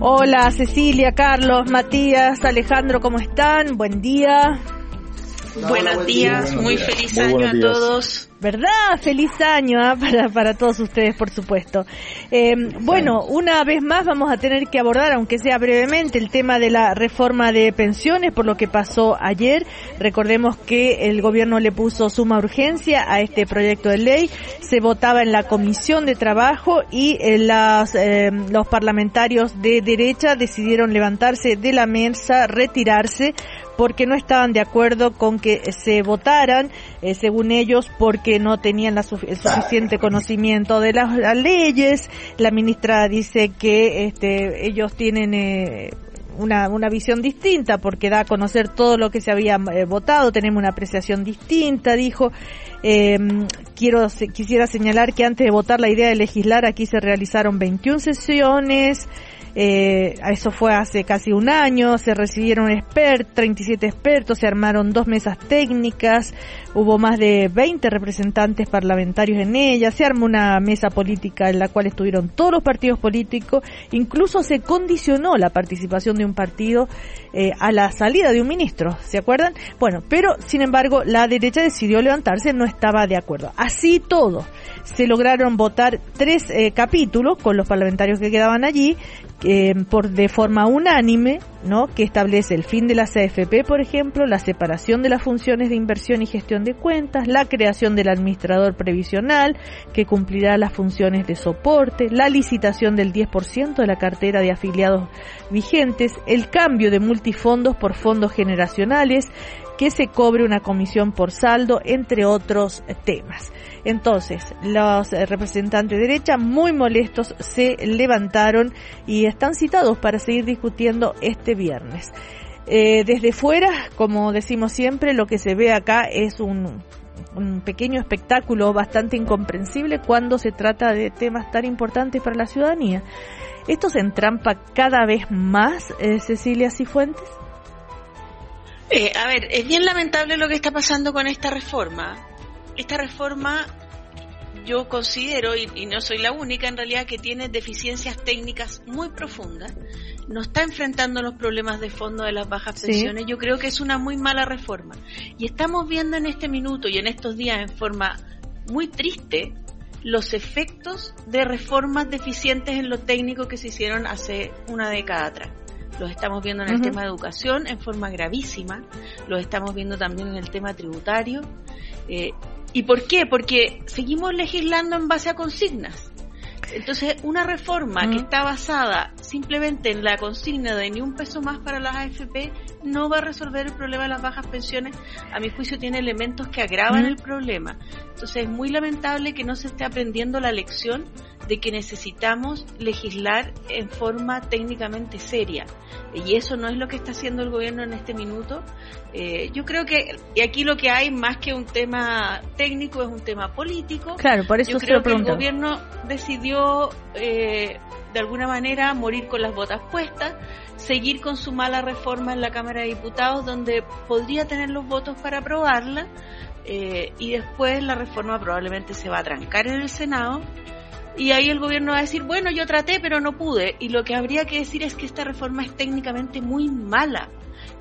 Hola Cecilia, Carlos, Matías, Alejandro, ¿cómo están? Buen día. Buenos días, muy feliz año a todos. ¿Verdad? Feliz año para todos ustedes, por supuesto. Bueno, una vez más vamos a tener que abordar, aunque sea brevemente, el tema de la reforma de pensiones, por lo que pasó ayer. Recordemos que el gobierno le puso suma urgencia a este proyecto de ley. Se votaba en la Comisión de Trabajo y los parlamentarios de derecha decidieron levantarse de la mesa, retirarse, porque no estaban de acuerdo con que se votaran, según ellos, porque no tenían el suficiente conocimiento de las leyes. La ministra dice que ellos tienen una visión distinta porque da a conocer todo lo que se había votado, tenemos una apreciación distinta, dijo. Quisiera señalar que antes de votar la idea de legislar aquí se realizaron 21 sesiones. Eso fue hace casi un año, se recibieron 37 expertos, se armaron 2 mesas técnicas, hubo más de 20 representantes parlamentarios en ella, se armó una mesa política en la cual estuvieron todos los partidos políticos, incluso se condicionó la participación de un partido a la salida de un ministro, ¿se acuerdan? Bueno, pero sin embargo la derecha decidió levantarse, no estaba de acuerdo. Así todo, se lograron votar 3 capítulos con los parlamentarios que quedaban allí, de forma unánime, ¿no? Que establece el fin de las AFP, por ejemplo, la separación de las funciones de inversión y gestión de cuentas, la creación del administrador previsional, que cumplirá las funciones de soporte, la licitación del 10% de la cartera de afiliados vigentes, el cambio de multifondos por fondos generacionales, que se cobre una comisión por saldo, entre otros temas. Entonces, los representantes de derecha, muy molestos, se levantaron y están citados para seguir discutiendo este viernes. Desde fuera, como decimos siempre, lo que se ve acá es un pequeño espectáculo bastante incomprensible cuando se trata de temas tan importantes para la ciudadanía. ¿Esto se entrampa cada vez más, Cecilia Cifuentes? A ver, es bien lamentable lo que está pasando con esta reforma. Esta reforma, yo considero, y no soy la única en realidad, que tiene deficiencias técnicas muy profundas. No está enfrentando los problemas de fondo de las bajas pensiones. Yo creo que es una muy mala reforma. Y estamos viendo en este minuto y en estos días en forma muy triste los efectos de reformas deficientes en lo técnico que se hicieron hace una década atrás. Los estamos viendo en el tema de educación en forma gravísima, los estamos viendo también en el tema tributario. ¿Y por qué? Porque seguimos legislando en base a consignas. Entonces, una reforma que está basada simplemente en la consigna de ni un peso más para las AFP no va a resolver el problema de las bajas pensiones. A mi juicio tiene elementos que agravan el problema. Entonces, es muy lamentable que no se esté aprendiendo la lección de que necesitamos legislar en forma técnicamente seria. Y eso no es lo que está haciendo el gobierno en este minuto. Yo creo que aquí lo que hay más que un tema técnico es un tema político. Claro, por eso yo creo que el gobierno decidió de alguna manera morir con las botas puestas, seguir con su mala reforma en la Cámara de Diputados, donde podría tener los votos para aprobarla, y después la reforma probablemente se va a trancar en el Senado. Y ahí el gobierno va a decir, bueno, yo traté, pero no pude. Y lo que habría que decir es que esta reforma es técnicamente muy mala.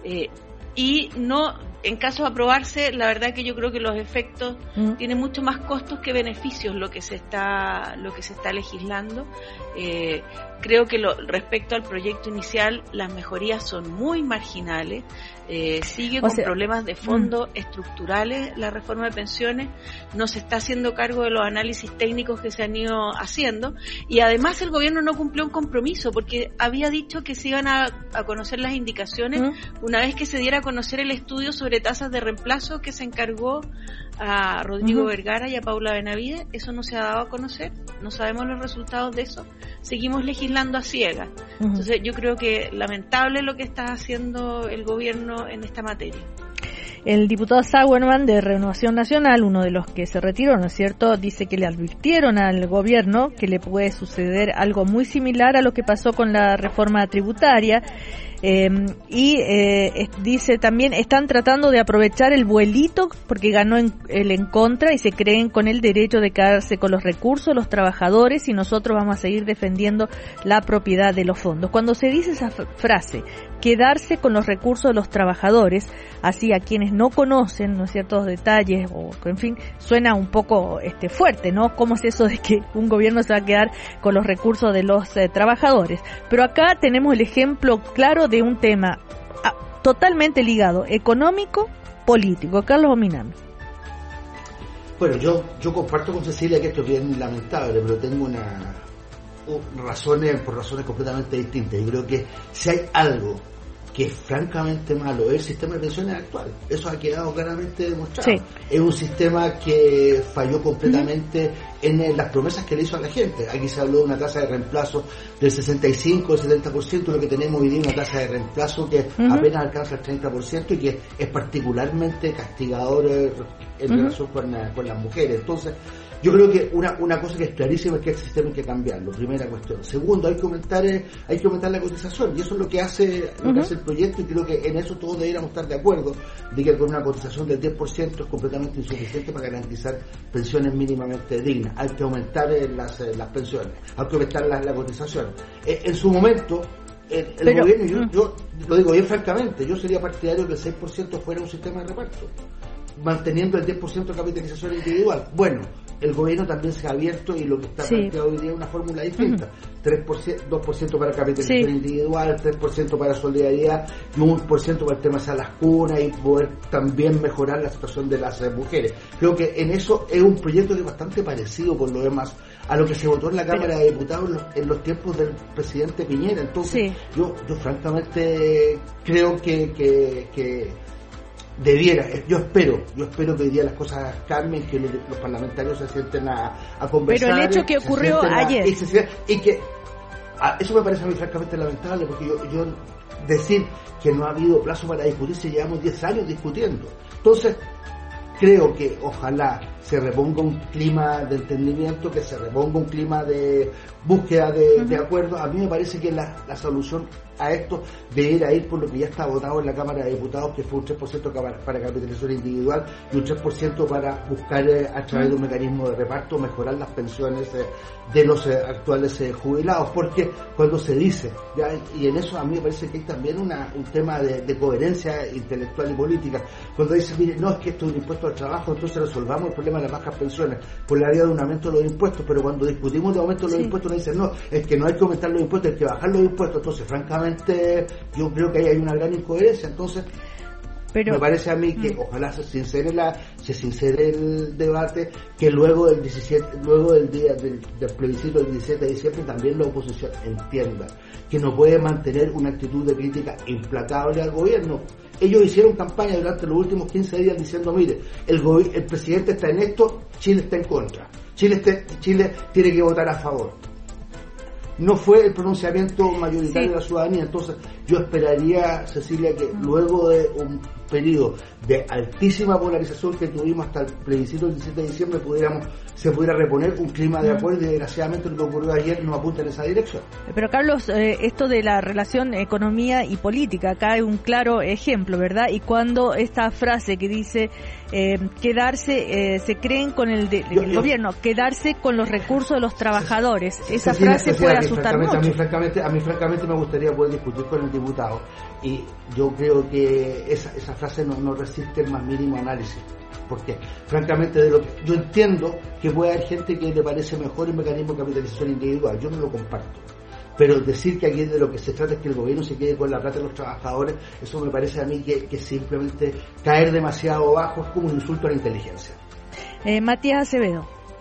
Y no, en caso de aprobarse, la verdad que yo creo que los efectos tienen mucho más costos que beneficios lo que se está legislando. Creo que respecto al proyecto inicial, las mejorías son muy marginales. Sigue con problemas de fondo estructurales la reforma de pensiones, no se está haciendo cargo de los análisis técnicos que se han ido haciendo, y además el gobierno no cumplió un compromiso porque había dicho que se iban a conocer las indicaciones una vez que se diera a conocer el estudio sobre tasas de reemplazo que se encargó a Rodrigo Vergara y a Paula Benavides. Eso no se ha dado a conocer, no sabemos los resultados de eso, seguimos legislando a ciegas. Entonces yo creo que lamentable lo que está haciendo el gobierno en esta materia. El diputado Sauerman de Renovación Nacional, uno de los que se retiró, ¿no es cierto?, dice que le advirtieron al gobierno que le puede suceder algo muy similar a lo que pasó con la reforma tributaria. Dice también, están tratando de aprovechar el vuelito porque ganó el en contra y se creen con el derecho de quedarse con los recursos los trabajadores y nosotros vamos a seguir defendiendo la propiedad de los fondos. Cuando se dice esa frase, quedarse con los recursos de los trabajadores, así a quienes no conocen, ¿no es cierto?, detalles, o en fin, suena un poco fuerte, ¿no? ¿Cómo es eso de que un gobierno se va a quedar con los recursos de los trabajadores? Pero acá tenemos el ejemplo claro de un tema totalmente ligado, económico, político. Carlos Ominami. Bueno, yo comparto con Cecilia que esto es bien lamentable, pero tengo razones completamente distintas. Y creo que si hay algo que es francamente malo es el sistema de pensiones actual. Eso ha quedado claramente demostrado. Sí. Es un sistema que falló completamente en las promesas que le hizo a la gente. Aquí se habló de una tasa de reemplazo del 65, del 70%, lo que tenemos hoy día una tasa de reemplazo que apenas alcanza el 30% y que es particularmente castigador en relación con las mujeres. Entonces, yo creo que una cosa que es clarísima es que el sistema hay que cambiarlo, primera cuestión. Segundo, hay que aumentar la cotización, y eso es lo que hace el proyecto, y creo que en eso todos deberíamos estar de acuerdo, de que con una cotización del 10% es completamente insuficiente para garantizar pensiones mínimamente dignas. Hay que aumentar las pensiones, hay que aumentar la cotización. En su momento, el gobierno, yo lo digo bien francamente, yo sería partidario que el 6% fuera un sistema de reparto, manteniendo el 10% de capitalización individual. Bueno, el gobierno también se ha abierto y lo que está planteado hoy día es una fórmula distinta. 2% para capitalización individual, 3% para solidaridad y 1% para el tema de las cunas y poder también mejorar la situación de las mujeres. Creo que en eso es un proyecto que es bastante parecido por lo demás a lo que se votó en la Cámara de Diputados en los tiempos del presidente Piñera. Entonces yo francamente creo que debiera, yo espero que hoy día las cosas cambien, que los parlamentarios se sienten a conversar. Pero el hecho que ocurrió ayer y que eso me parece a mí francamente lamentable, porque yo decir que no ha habido plazo para discutirse, llevamos 10 años discutiendo. Entonces creo que ojalá se reponga un clima de entendimiento, que se reponga un clima de búsqueda de acuerdo. A mí me parece que la solución a esto debería ir por lo que ya está votado en la Cámara de Diputados, que fue un 3% para capitalización individual y un 3% para buscar a través de un mecanismo de reparto mejorar las pensiones de los actuales jubilados, porque cuando se dice, y en eso a mí me parece que hay también un tema de coherencia intelectual y política, cuando dice, mire, no, es que esto es un impuesto al trabajo, entonces resolvamos el problema de las bajas pensiones por la vía de un aumento de los impuestos, pero cuando discutimos de aumento de los impuestos nos dicen, no, es que no hay que aumentar los impuestos, hay que bajar los impuestos. Entonces francamente yo creo que ahí hay una gran incoherencia. Entonces me parece a mí que ojalá se sincere el debate, que luego del día del plebiscito del 17 de diciembre también la oposición entienda que no puede mantener una actitud de crítica implacable al gobierno. Ellos hicieron campaña durante los últimos 15 días diciendo, mire, el presidente está en esto, Chile está en contra, Chile tiene que votar a favor. No fue el pronunciamiento mayoritario de la ciudadanía. Entonces yo esperaría, Cecilia, que luego de un periodo de altísima polarización que tuvimos hasta el plebiscito del 17 de diciembre se pudiera reponer un clima de acuerdo, y desgraciadamente lo que ocurrió ayer nos apunta en esa dirección. Pero Carlos, esto de la relación economía y política, acá hay un claro ejemplo, ¿verdad? Y cuando esta frase que dice quedarse, se creen con el gobierno, quedarse con los recursos de los trabajadores, esa frase puede asustar mucho. A mí francamente me gustaría poder discutir con el diputado, y yo creo que esa frase no resiste el más mínimo análisis, porque francamente yo entiendo que puede haber gente que le parece mejor el mecanismo de capitalización individual, yo no lo comparto, pero decir que aquí de lo que se trata es que el gobierno se quede con la plata de los trabajadores, eso me parece a mí que simplemente caer demasiado bajo es como un insulto a la inteligencia. Matías Acevedo.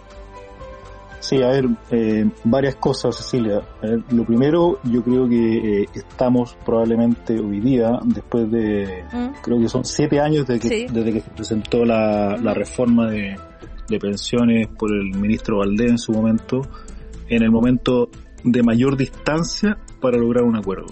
Sí, a ver, varias cosas, Cecilia. Lo primero, yo creo que estamos probablemente hoy día, después de, creo que son 7 años desde que se presentó la reforma de pensiones por el ministro Valdés en su momento, en el momento de mayor distancia para lograr un acuerdo.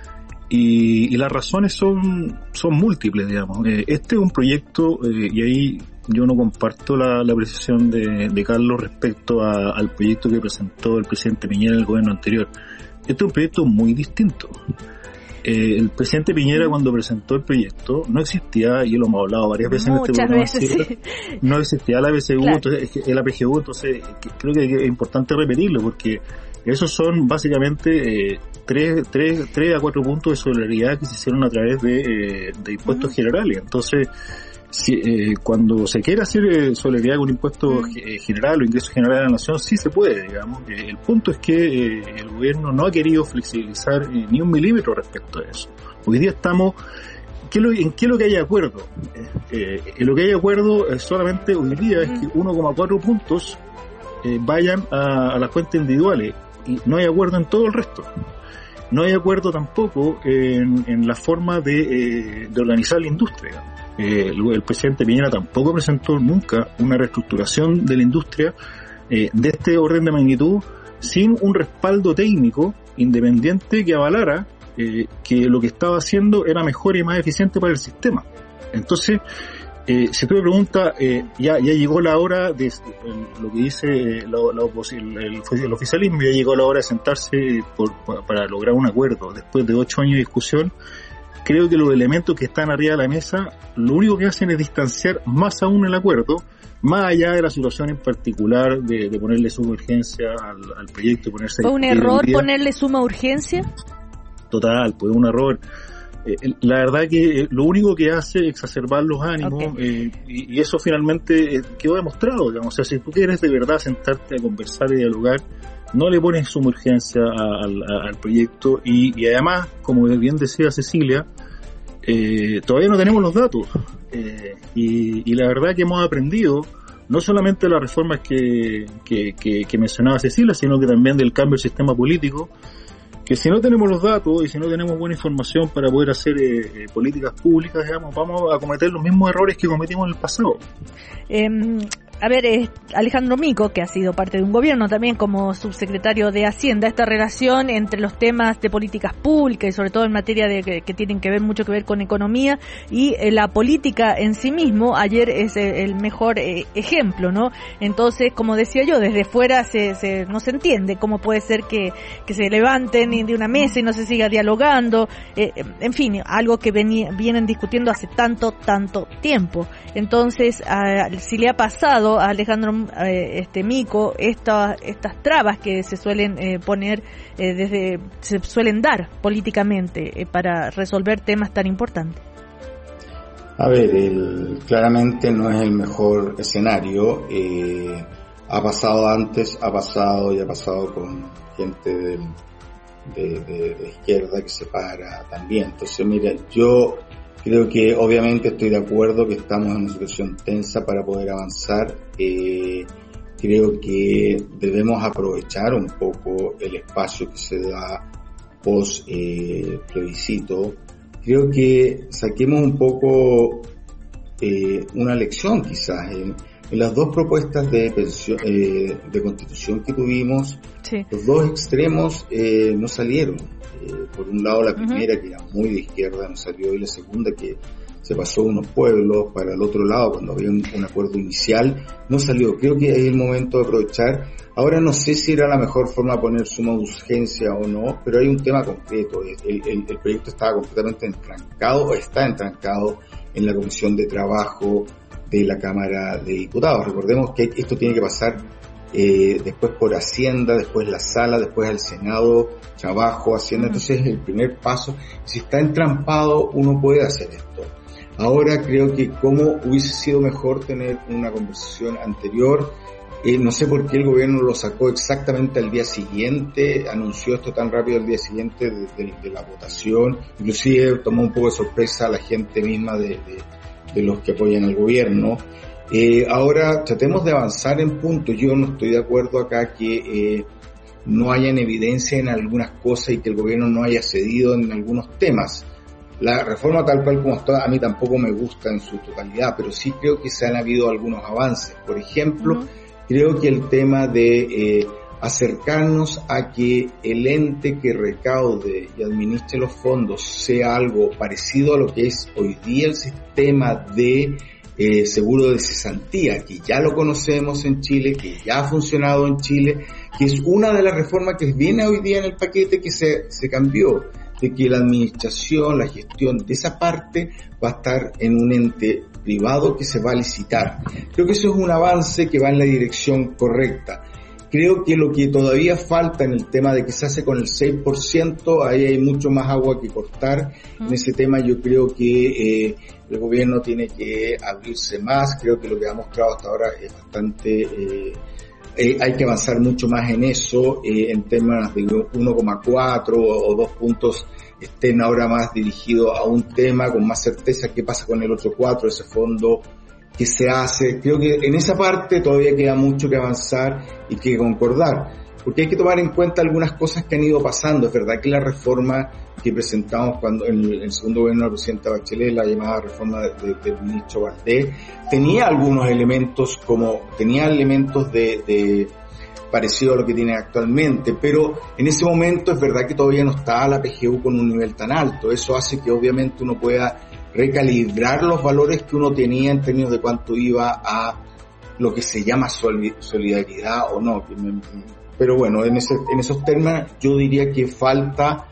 Y las razones son múltiples, digamos. Este es un proyecto, y ahí yo no comparto la apreciación de Carlos respecto al proyecto que presentó el presidente Piñera en el gobierno anterior. Este es un proyecto muy distinto. el presidente Piñera, cuando presentó el proyecto, no existía, y lo hemos hablado varias veces en este programa, sí. No existía la PSU, claro. Entonces, el APGU, entonces creo que es importante repetirlo, porque esos son básicamente 3 a 4 puntos de solidaridad que se hicieron a través de impuestos generales. Entonces, cuando se quiere hacer solidaridad con impuesto general o ingreso general de la nación, sí se puede, digamos. El punto es que el gobierno no ha querido flexibilizar ni un milímetro respecto a eso. Hoy día estamos... ¿En qué es lo que hay acuerdo? En lo que hay acuerdo solamente hoy día es que 1,4 puntos vayan a las cuentas individuales, y no hay acuerdo en todo el resto. No hay acuerdo tampoco en la forma de organizar la industria. El presidente Piñera tampoco presentó nunca una reestructuración de la industria de este orden de magnitud sin un respaldo técnico independiente que avalara que lo que estaba haciendo era mejor y más eficiente para el sistema. Entonces, si tú me preguntas, ya llegó la hora de lo que dice el oficialismo, ya llegó la hora de sentarse para lograr un acuerdo después de 8 años de discusión. Creo que los elementos que están arriba de la mesa lo único que hacen es distanciar más aún el acuerdo, más allá de la situación en particular de ponerle suma urgencia al proyecto. ¿Fue un error ponerle suma urgencia? Total, pues un error. La verdad que lo único que hace es exacerbar los ánimos, y eso finalmente quedó demostrado, digamos. O sea, si tú quieres de verdad sentarte a conversar y dialogar, no le pones suma urgencia al proyecto, y además, como bien decía Cecilia, todavía no tenemos los datos, y la verdad que hemos aprendido no solamente de las reformas que mencionaba Cecilia, sino que también del cambio del sistema político, que si no tenemos los datos y si no tenemos buena información para poder hacer políticas públicas, digamos, vamos a cometer los mismos errores que cometimos en el pasado. A ver, Alejandro Mico, que ha sido parte de un gobierno también como subsecretario de Hacienda, esta relación entre los temas de políticas públicas y sobre todo en materia de que tienen que ver mucho que ver con economía y la política en sí mismo, ayer es el mejor ejemplo, ¿no? Entonces, como decía yo, desde fuera no se entiende cómo puede ser que se levanten de una mesa y no se siga dialogando, en fin, algo que vienen discutiendo hace tanto tiempo. Entonces, si le ha pasado a Alejandro Mico estas trabas que se suelen poner se suelen dar políticamente para resolver temas tan importantes. A ver, claramente no es el mejor escenario. Ha pasado antes, ha pasado con gente de izquierda que se para también. Entonces, mira, yo creo que obviamente estoy de acuerdo que estamos en una situación tensa para poder avanzar. Creo que debemos aprovechar un poco el espacio que se da post plebiscito. Creo que saquemos un poco una lección quizás en las dos propuestas de constitución que tuvimos. Sí. Los dos extremos no salieron. Por un lado la primera, que era muy de izquierda, no salió, y la segunda, que se pasó unos pueblos para el otro lado cuando había un acuerdo inicial, no salió. Creo que es el momento de aprovechar. Ahora no sé si era la mejor forma de poner suma urgencia o no, pero hay un tema concreto. El proyecto estaba completamente entrancado, o está entrancado en la Comisión de Trabajo de la Cámara de Diputados. Recordemos que esto tiene que pasar después por Hacienda, después la Sala, después al Senado, Trabajo, Hacienda. Entonces el primer paso, si está entrampado, uno puede hacer esto. Ahora creo que como hubiese sido mejor tener una conversación anterior. No sé por qué el gobierno lo sacó exactamente al día siguiente, anunció esto tan rápido al día siguiente de la votación. Inclusive tomó un poco de sorpresa a la gente misma de los que apoyan al gobierno. Ahora tratemos de avanzar en puntos. Yo no estoy de acuerdo acá que no hayan evidencia en algunas cosas y que el gobierno no haya cedido en algunos temas. La reforma tal cual como está a mí tampoco me gusta en su totalidad, pero sí creo que se han habido algunos avances. Por ejemplo, creo que el tema de acercarnos a que el ente que recaude y administre los fondos sea algo parecido a lo que es hoy día el sistema de seguro de cesantía, que ya lo conocemos en Chile, que ya ha funcionado en Chile, que es una de las reformas que viene hoy día en el paquete que se cambió. de que la administración, la gestión de esa parte va a estar en un ente privado que se va a licitar. Creo que eso es un avance que va en la dirección correcta. Creo que lo que todavía falta en el tema de que se hace con el 6%, ahí hay mucho más agua que cortar. En ese tema yo creo que el gobierno tiene que abrirse más. Creo que lo que ha mostrado hasta ahora es bastante... hay que avanzar mucho más en eso, en temas de 1,4 o 2 puntos estén ahora más dirigidos a un tema con más certeza. ¿Qué pasa con el otro 4, ese fondo que se hace? Creo que en esa parte todavía queda mucho que avanzar y que concordar, porque hay que tomar en cuenta algunas cosas que han ido pasando. Es verdad que la reforma que presentamos cuando en el segundo gobierno de la presidenta Bachelet, la llamada reforma del ministro Valdés, tenía algunos elementos de parecido a lo que tiene actualmente, pero en ese momento es verdad que todavía no está la PGU con un nivel tan alto. Eso hace que obviamente uno pueda recalibrar los valores que uno tenía en términos de cuánto iba a lo que se llama solidaridad o no. Pero bueno, en esos términos yo diría que falta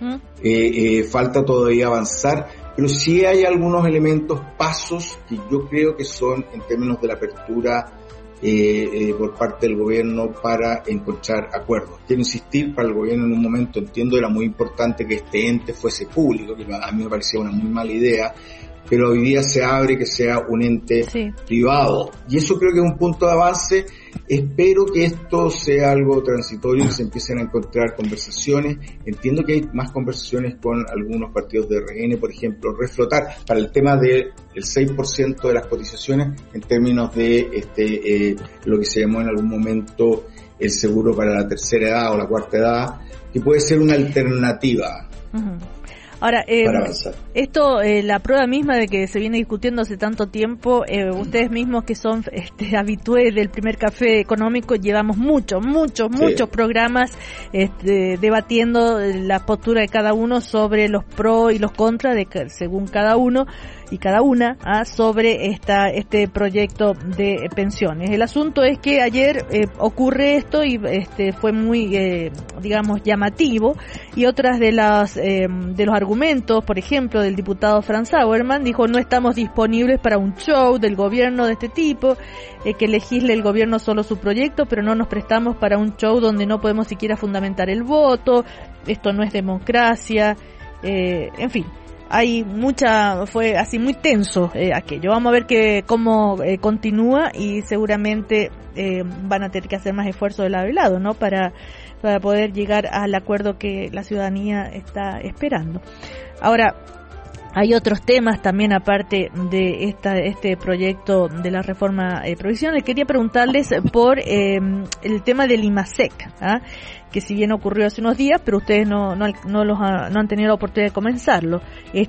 todavía avanzar, pero sí hay algunos elementos, pasos que yo creo que son en términos de la apertura por parte del gobierno para encontrar acuerdos. Quiero insistir, para el gobierno en un momento, entiendo, era muy importante que este ente fuese público, que a mí me parecía una muy mala idea, pero hoy día se abre que sea un ente privado. Y eso creo que es un punto de avance. Espero que esto sea algo transitorio, que se empiecen a encontrar conversaciones. Entiendo que hay más conversaciones con algunos partidos de RN, por ejemplo, reflotar para el tema del 6% de las cotizaciones en términos de lo que se llamó en algún momento el seguro para la tercera edad o la cuarta edad, que puede ser una alternativa. Ahora, esto, la prueba misma de que se viene discutiendo hace tanto tiempo, ustedes mismos que son habitués del primer café económico, llevamos muchos programas debatiendo la postura de cada uno sobre los pros y los contras según cada uno y cada una sobre este proyecto de pensiones. El asunto es que ayer ocurre esto y fue muy llamativo, y otras de los argumentos, por ejemplo, del diputado Franz Sauermann, dijo: no estamos disponibles para un show del gobierno de este tipo, que legisle el gobierno solo su proyecto, pero no nos prestamos para un show donde no podemos siquiera fundamentar el voto, esto no es democracia, en fin. Fue así muy tenso aquello. Vamos a ver cómo continúa, y seguramente van a tener que hacer más esfuerzo de lado y lado, ¿no? Para poder llegar al acuerdo que la ciudadanía está esperando. Ahora, hay otros temas también aparte de este proyecto de la reforma provisional. Quería preguntarles por el tema del IMASEC, que si bien ocurrió hace unos días, pero ustedes no han tenido la oportunidad de comenzarlo.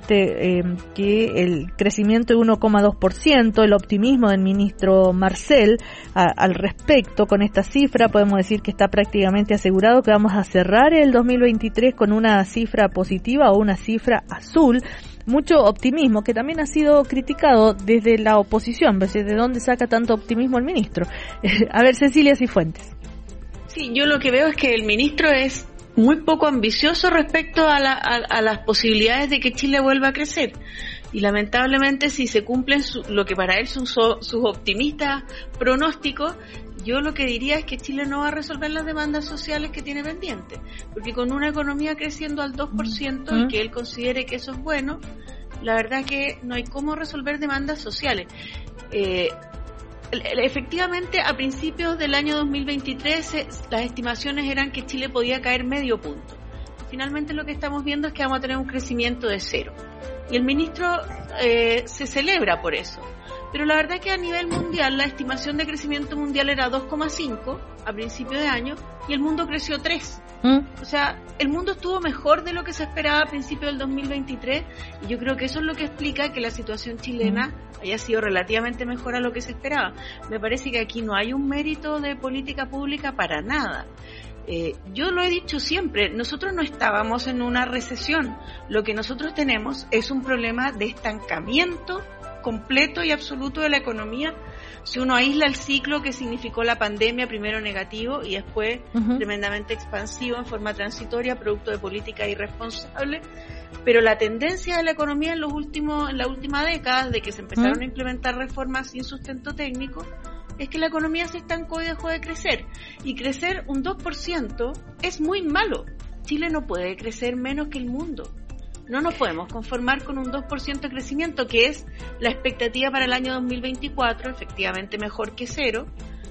Que el crecimiento de 1,2%, el optimismo del ministro Marcel al respecto, con esta cifra podemos decir que está prácticamente asegurado que vamos a cerrar el 2023 con una cifra positiva o una cifra azul. Mucho optimismo, que también ha sido criticado desde la oposición. ¿De dónde saca tanto optimismo el ministro? A ver, Cecilia Cifuentes. Sí, yo lo que veo es que el ministro es muy poco ambicioso respecto a las posibilidades de que Chile vuelva a crecer. Y lamentablemente, si se cumplen lo que para él son sus optimistas pronósticos, yo lo que diría es que Chile no va a resolver las demandas sociales que tiene pendientes, porque con una economía creciendo al 2% y que él considere que eso es bueno, la verdad que no hay cómo resolver demandas sociales. Efectivamente, a principios del año 2023 las estimaciones eran que Chile podía caer medio punto. Finalmente lo que estamos viendo es que vamos a tener un crecimiento de 0. Y el ministro se celebra por eso. Pero la verdad que a nivel mundial la estimación de crecimiento mundial era 2,5 a principio de año y el mundo creció 3. O sea, el mundo estuvo mejor de lo que se esperaba a principio del 2023, y yo creo que eso es lo que explica que la situación chilena haya sido relativamente mejor a lo que se esperaba. Me parece que aquí no hay un mérito de política pública para nada. Yo lo he dicho siempre, nosotros no estábamos en una recesión. Lo que nosotros tenemos es un problema de estancamiento completo y absoluto de la economía Si uno aísla el ciclo que significó la pandemia, primero negativo y después tremendamente expansivo en forma transitoria, producto de políticas irresponsables, pero la tendencia de la economía en la última década, de que se empezaron a implementar reformas sin sustento técnico, es que la economía se estancó y dejó de crecer. Y crecer un 2% es muy malo. Chile no puede crecer menos que el mundo. No nos podemos conformar con un 2% de crecimiento, que es la expectativa para el año 2024, efectivamente mejor que cero,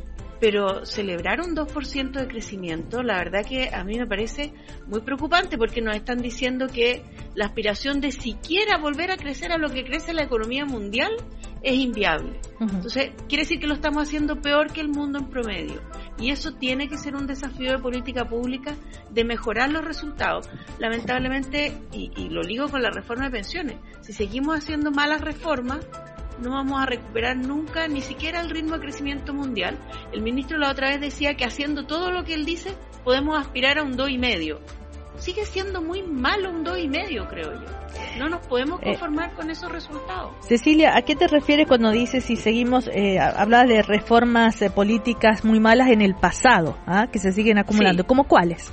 pero celebrar un 2% de crecimiento, la verdad que a mí me parece muy preocupante, porque nos están diciendo que la aspiración de siquiera volver a crecer a lo que crece la economía mundial es inviable. Entonces, quiere decir que lo estamos haciendo peor que el mundo en promedio. Y eso tiene que ser un desafío de política pública, de mejorar los resultados. Lamentablemente, y lo ligo con la reforma de pensiones, si seguimos haciendo malas reformas, no vamos a recuperar nunca ni siquiera el ritmo de crecimiento mundial. El ministro la otra vez decía que haciendo todo lo que él dice, podemos aspirar a un 2,5. Sigue siendo muy malo un 2,5, creo yo. No nos podemos conformar con esos resultados. Cecilia, ¿a qué te refieres cuando dices si seguimos, hablabas de reformas políticas muy malas en el pasado, que se siguen acumulando? Sí. ¿Cómo cuáles?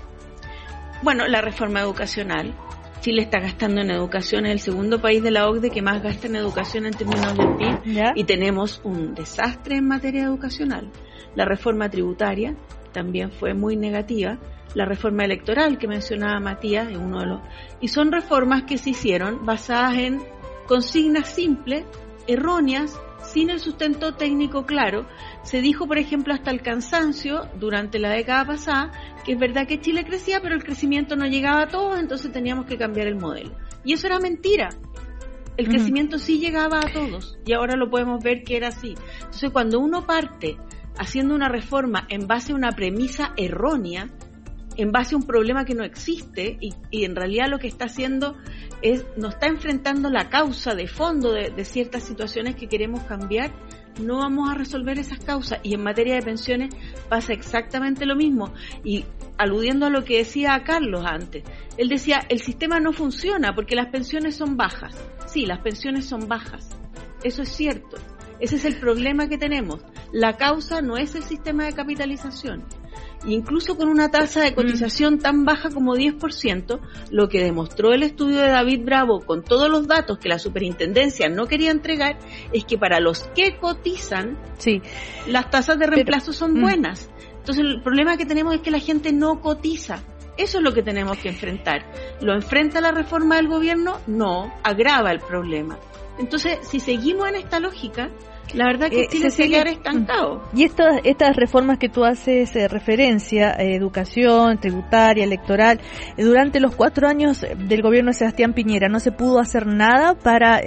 Bueno, la reforma educacional. Chile está gastando en educación, es el segundo país de la OCDE que más gasta en educación en términos del PIB. ¿Ya? Y tenemos un desastre en materia educacional. La reforma tributaria también fue muy negativa. La reforma electoral que mencionaba Matías es uno de los... Y son reformas que se hicieron basadas en consignas simples, erróneas, sin el sustento técnico claro. Se dijo, por ejemplo, hasta el cansancio durante la década pasada, que es verdad que Chile crecía, pero el crecimiento no llegaba a todos, entonces teníamos que cambiar el modelo. Y eso era mentira. El crecimiento sí llegaba a todos, y ahora lo podemos ver que era así. Entonces, cuando uno parte haciendo una reforma en base a una premisa errónea, en base a un problema que no existe, y en realidad lo que está haciendo es, nos está enfrentando la causa de fondo de ciertas situaciones que queremos cambiar, no vamos a resolver esas causas. Y en materia de pensiones pasa exactamente lo mismo. Y aludiendo a lo que decía Carlos antes, él decía, el sistema no funciona porque las pensiones son bajas. Sí, las pensiones son bajas, eso es cierto. Ese es el problema que tenemos. La causa no es el sistema de capitalización. Incluso con una tasa de cotización tan baja como 10%, lo que demostró el estudio de David Bravo con todos los datos que la superintendencia no quería entregar, es que para los que cotizan, las tasas de reemplazo son buenas. Entonces el problema que tenemos es que la gente no cotiza. Eso es lo que tenemos que enfrentar. ¿Lo enfrenta la reforma del gobierno? No, agrava el problema. Entonces, si seguimos en esta lógica, la verdad que Chile se quedará estancado. Y estas reformas que tú haces referencia, educación, tributaria, electoral, durante los 4 años del gobierno de Sebastián Piñera, ¿no se pudo hacer nada para,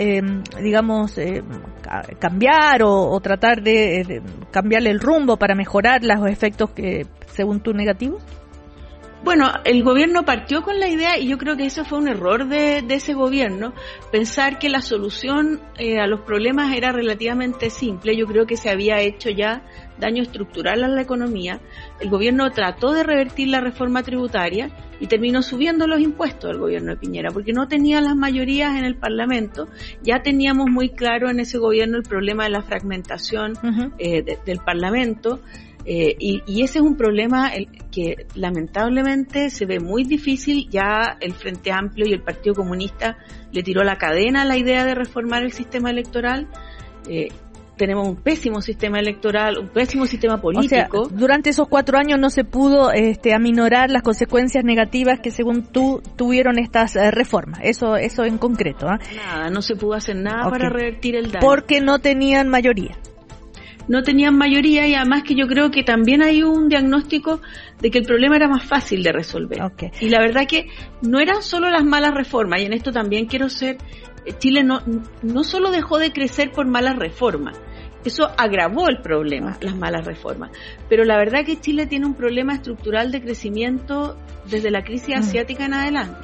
cambiar o tratar de cambiarle el rumbo para mejorar los efectos que, según tú, negativos? Bueno, el gobierno partió con la idea, y yo creo que eso fue un error de ese gobierno, pensar que la solución a los problemas era relativamente simple. Yo creo que se había hecho ya daño estructural a la economía. El gobierno trató de revertir la reforma tributaria y terminó subiendo los impuestos del gobierno de Piñera, porque no tenía las mayorías en el Parlamento. Ya teníamos muy claro en ese gobierno el problema de la fragmentación del Parlamento. Y ese es un problema que lamentablemente se ve muy difícil. Ya el Frente Amplio y el Partido Comunista le tiró la cadena a la idea de reformar el sistema electoral. Tenemos un pésimo sistema electoral, un pésimo sistema político. O sea, durante esos 4 años no se pudo aminorar las consecuencias negativas que, según tú, tuvieron estas reformas. Eso en concreto. Nada, no se pudo hacer nada para revertir el daño. Porque no tenían mayoría. No tenían mayoría, y además que yo creo que también hay un diagnóstico de que el problema era más fácil de resolver. Y la verdad que no eran solo las malas reformas, y en esto también quiero ser, Chile no solo dejó de crecer por malas reformas, eso agravó el problema, las malas reformas. Pero la verdad que Chile tiene un problema estructural de crecimiento desde la crisis asiática en adelante.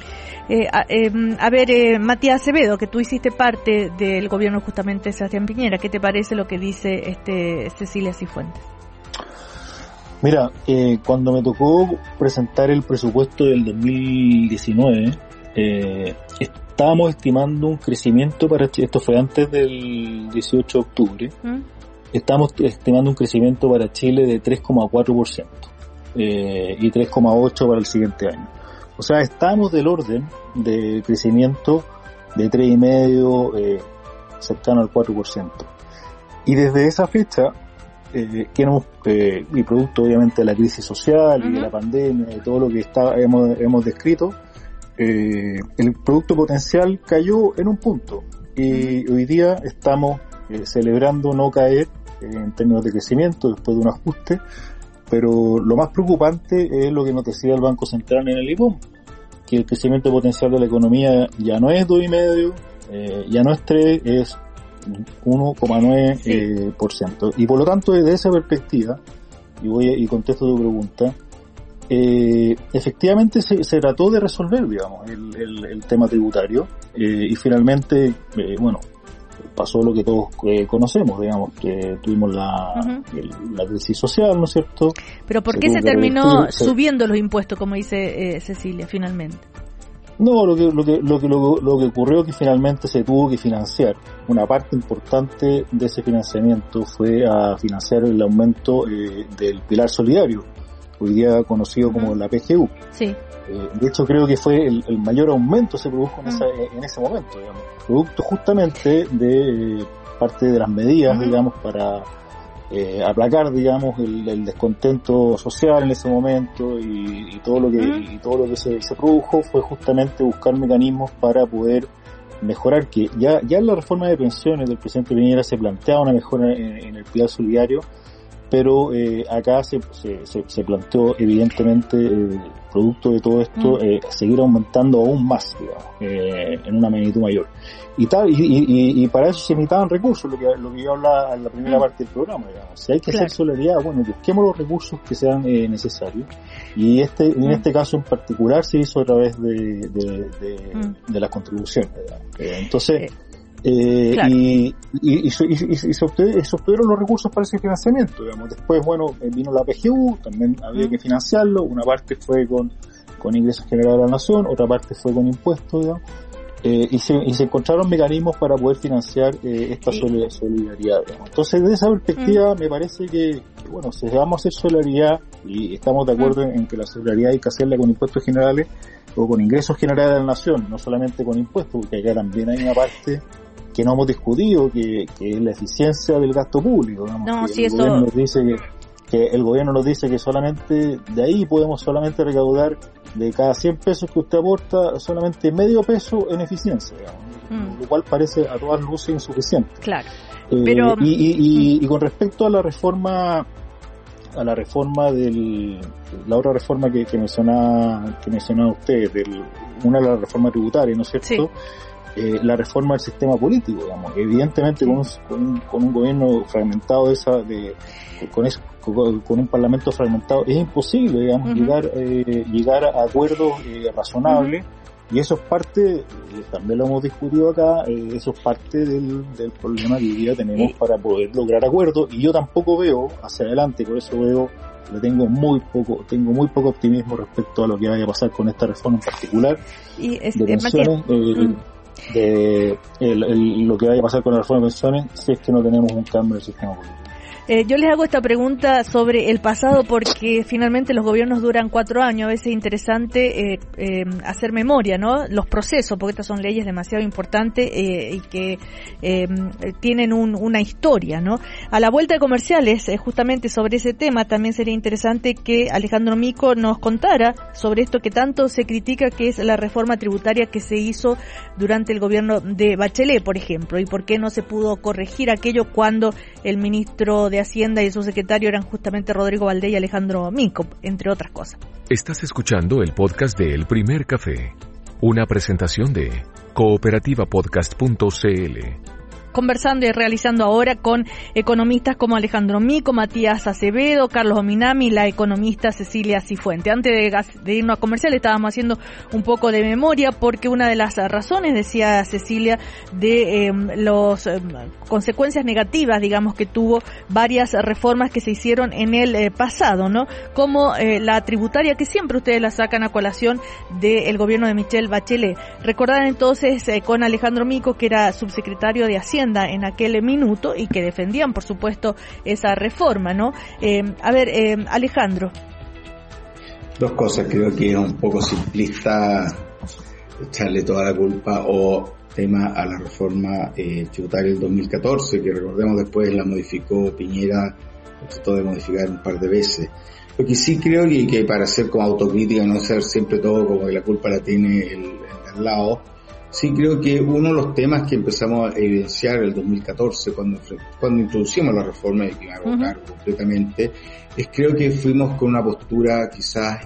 Matías Acevedo, que tú hiciste parte del gobierno justamente de Sebastián Piñera, ¿qué te parece lo que dice Cecilia Cifuentes? Mira, cuando me tocó presentar el presupuesto del 2019, estábamos estimando un crecimiento para Chile, esto fue antes del 18 de octubre, estamos estimando un crecimiento para Chile de 3,4% y 3,8% para el siguiente año. O sea, estamos del orden de crecimiento de 3,5%, cercano al 4%. Y desde esa fecha, y producto obviamente de la crisis social y de la pandemia, de todo lo que hemos descrito, el producto potencial cayó en un punto. Y hoy día estamos celebrando no caer en términos de crecimiento después de un ajuste, pero lo más preocupante es lo que nos decía el Banco Central en el IPOM, que el crecimiento potencial de la economía ya no es 2,5%, ya no es 3%, es 1,9%. Y por lo tanto, desde esa perspectiva, y contesto tu pregunta, efectivamente se trató de resolver, digamos, el tema tributario, y finalmente, pasó lo que todos conocemos, digamos, que tuvimos la crisis social, ¿no es cierto? Pero ¿por qué se terminó subiendo los impuestos, como dice Cecilia, finalmente? No, lo que ocurrió es que finalmente se tuvo que financiar. Una parte importante de ese financiamiento fue a financiar el aumento del pilar solidario, hoy día conocido como la PGU. Sí. De hecho, creo que fue el mayor aumento se produjo en ese momento, digamos, producto justamente de parte de las medidas, digamos, para aplacar, digamos, el descontento social en ese momento y todo lo que se produjo fue justamente buscar mecanismos para poder mejorar, que ya en la reforma de pensiones del presidente Piñera se planteaba una mejora en el pilar solidario, pero acá se planteó evidentemente producto de todo esto seguir aumentando aún más, digamos, en una magnitud mayor y para eso se necesitaban recursos, lo que yo hablaba en la primera parte del programa, digamos. Si hay que hacer solidaridad, bueno, busquemos los recursos que sean necesarios, y en este caso en particular se hizo a través de las contribuciones, entonces claro. y se obtuvieron los recursos para ese financiamiento, digamos. Después, vino la PGU, también había que financiarlo, una parte fue con ingresos generales de la nación, otra parte fue con impuestos, digamos, y se encontraron mecanismos para poder financiar esta solidaridad, digamos. Entonces, desde esa perspectiva, me parece que si vamos a hacer solidaridad, y estamos de acuerdo en que la solidaridad hay que hacerla con impuestos generales o con ingresos generales de la nación, no solamente con impuestos, porque acá también hay una parte que no hemos discutido, que es la eficiencia del gasto público, digamos. No, si eso... Nos dice que el gobierno nos dice que solamente de ahí podemos solamente recaudar de cada 100 pesos que usted aporta solamente medio peso en eficiencia, digamos, lo cual parece a todas luces insuficiente. Claro. Pero y con respecto a la reforma la otra reforma que mencionaba usted, una de las reformas tributarias, ¿no es cierto? Sí. La reforma del sistema político, digamos. Evidentemente con un gobierno fragmentado con un parlamento fragmentado es imposible, digamos, llegar a acuerdos razonables, y eso es parte, también lo hemos discutido acá, eso es parte del problema que hoy día tenemos para poder lograr acuerdos, y yo tampoco veo hacia adelante, por eso tengo muy poco optimismo respecto a lo que vaya a pasar con esta reforma en particular de pensiones, lo que vaya a pasar con la reforma de pensiones si es que no tenemos un cambio del sistema político. Yo les hago esta pregunta sobre el pasado porque finalmente los gobiernos duran 4 años. A veces es interesante hacer memoria, ¿no? Los procesos, porque estas son leyes demasiado importantes y que tienen una historia, ¿no? A la vuelta de comerciales, justamente sobre ese tema, también sería interesante que Alejandro Mico nos contara sobre esto que tanto se critica, que es la reforma tributaria que se hizo durante el gobierno de Bachelet, por ejemplo, y por qué no se pudo corregir aquello cuando el ministro de Hacienda y su secretario eran justamente Rodrigo Valdés y Alejandro Mico, entre otras cosas. Estás escuchando el podcast de El Primer Café, una presentación de cooperativapodcast.cl. Conversando y realizando ahora con economistas como Alejandro Mico, Matías Acevedo, Carlos Ominami y la economista Cecilia Cifuente. Antes de irnos a comercial estábamos haciendo un poco de memoria porque una de las razones, decía Cecilia, de las consecuencias negativas, digamos, que tuvo varias reformas que se hicieron en el pasado, ¿no? Como la tributaria, que siempre ustedes la sacan a colación del gobierno de Michelle Bachelet. Recordarán entonces con Alejandro Mico, que era subsecretario de Hacienda, Hacienda en aquel minuto y que defendían, por supuesto, esa reforma, ¿no? Alejandro. Dos cosas, creo que es un poco simplista echarle toda la culpa o tema a la reforma tributaria del 2014, que recordemos después la modificó Piñera, trató de modificar un par de veces. Lo que sí creo que para hacer como autocrítica, no ser siempre todo como que la culpa la tiene el de al lado, sí creo que uno de los temas que empezamos a evidenciar en el 2014, cuando introducimos la reforma, y que me hago cargo completamente, es creo que fuimos con una postura quizás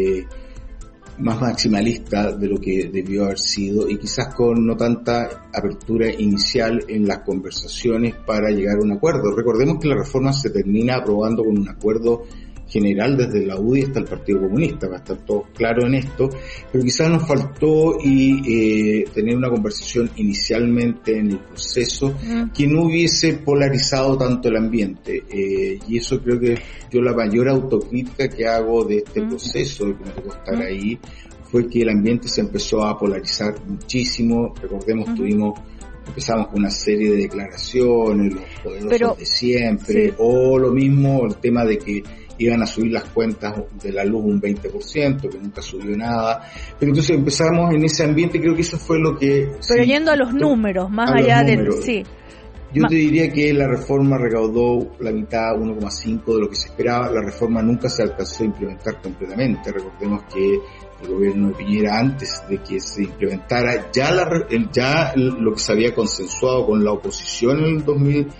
más maximalista de lo que debió haber sido y quizás con no tanta apertura inicial en las conversaciones para llegar a un acuerdo. Recordemos que la reforma se termina aprobando con un acuerdo general desde la UDI hasta el Partido Comunista, va a estar todo claro en esto, pero quizás nos faltó tener una conversación inicialmente en el proceso que no hubiese polarizado tanto el ambiente, y eso creo que yo la mayor autocrítica que hago de este proceso, de que me tocó estar ahí, fue que el ambiente se empezó a polarizar muchísimo. Recordemos, empezamos con una serie de declaraciones, los poderosos de siempre, o lo mismo, el tema de que iban a subir las cuentas de la luz un 20%, que nunca subió nada. Pero entonces empezamos en ese ambiente, creo que eso fue lo que... Pero yendo a los números, más allá del... Sí. Yo te diría que la reforma recaudó la mitad, 1,5 de lo que se esperaba. La reforma nunca se alcanzó a implementar completamente. Recordemos que el gobierno de Piñera, antes de que se implementara ya lo que se había consensuado con la oposición en el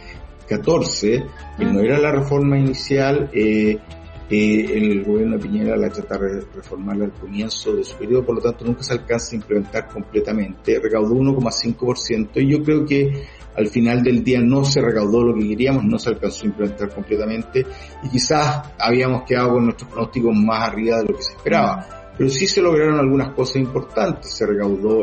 2014, que no era la reforma inicial, el gobierno de Piñera la trata de reformarla al comienzo de su periodo, por lo tanto nunca se alcanza a implementar completamente. Recaudó 1,5% y yo creo que al final del día no se recaudó lo que queríamos, no se alcanzó a implementar completamente y quizás habíamos quedado con nuestros pronósticos más arriba de lo que se esperaba. Pero sí se lograron algunas cosas importantes. Se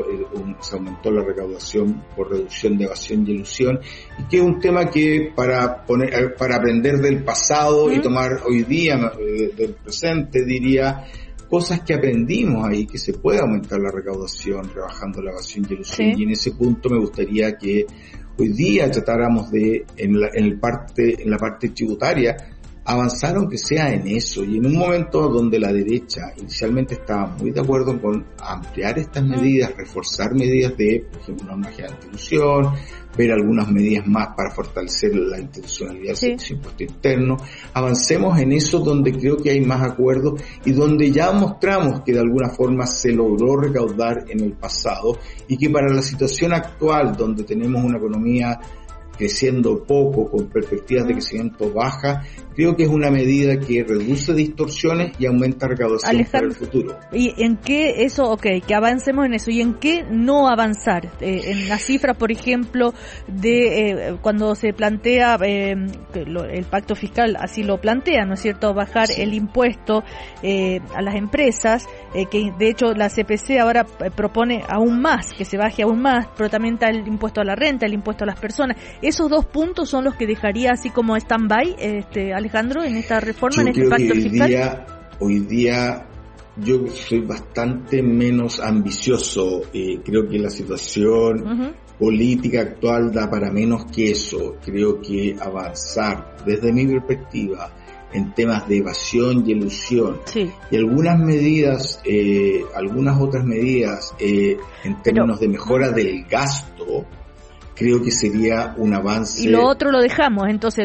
aumentó la recaudación por reducción de evasión y elusión, y que es un tema que para aprender del pasado y tomar hoy día del presente, diría, cosas que aprendimos ahí, que se puede aumentar la recaudación rebajando la evasión y elusión, y en ese punto me gustaría que hoy día tratáramos de, en la parte tributaria, avanzar aunque sea en eso, y en un momento donde la derecha inicialmente estaba muy de acuerdo con ampliar estas medidas, reforzar medidas de, por ejemplo, normas de antiilusión, ver algunas medidas más para fortalecer la institucionalidad del servicio de impuesto interno, avancemos en eso donde creo que hay más acuerdos y donde ya mostramos que de alguna forma se logró recaudar en el pasado, y que para la situación actual, donde tenemos una economía creciendo poco, con perspectivas de crecimiento baja, creo que es una medida que reduce distorsiones y aumenta recaudación, Alejandro, para el futuro. ¿Y en qué eso, que avancemos en eso, y en qué no avanzar? En las cifras, por ejemplo, de cuando se plantea, el pacto fiscal así lo plantea, ¿no es cierto?, bajar el impuesto a las empresas, que de hecho la CPC ahora propone aún más, que se baje aún más, pero también está el impuesto a la renta, el impuesto a las personas. Esos dos puntos son los que dejaría así como stand-by, Alejandro, en esta reforma, en este pacto fiscal. Hoy día yo soy bastante menos ambicioso. Creo que la situación política actual da para menos que eso. Creo que avanzar, desde mi perspectiva, en temas de evasión y elusión, y algunas medidas, algunas otras medidas en términos de mejora del gasto, creo que sería un avance. Y lo otro lo dejamos, entonces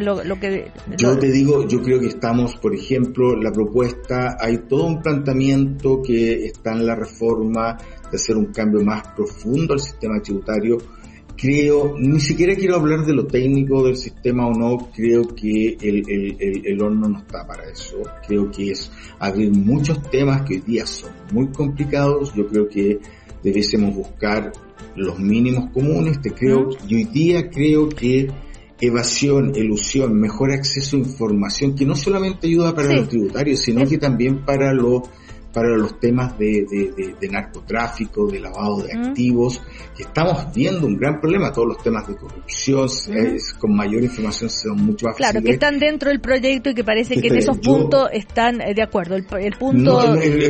te digo, yo creo que estamos, por ejemplo, la propuesta, hay todo un planteamiento que está en la reforma de hacer un cambio más profundo al sistema tributario. Creo, ni siquiera quiero hablar de lo técnico del sistema o no, creo que el horno no está para eso. Creo que es abrir muchos temas que hoy día son muy complicados. Yo creo que debiésemos buscar los mínimos comunes, y hoy día creo que evasión, elusión, mejor acceso a información, que no solamente ayuda para los tributarios, sino que también para los temas de narcotráfico, de lavado de activos, que estamos viendo un gran problema. Todos los temas de corrupción, con mayor información son mucho más fáciles. Claro, que están dentro del proyecto y que parece que en esos puntos están de acuerdo. El punto...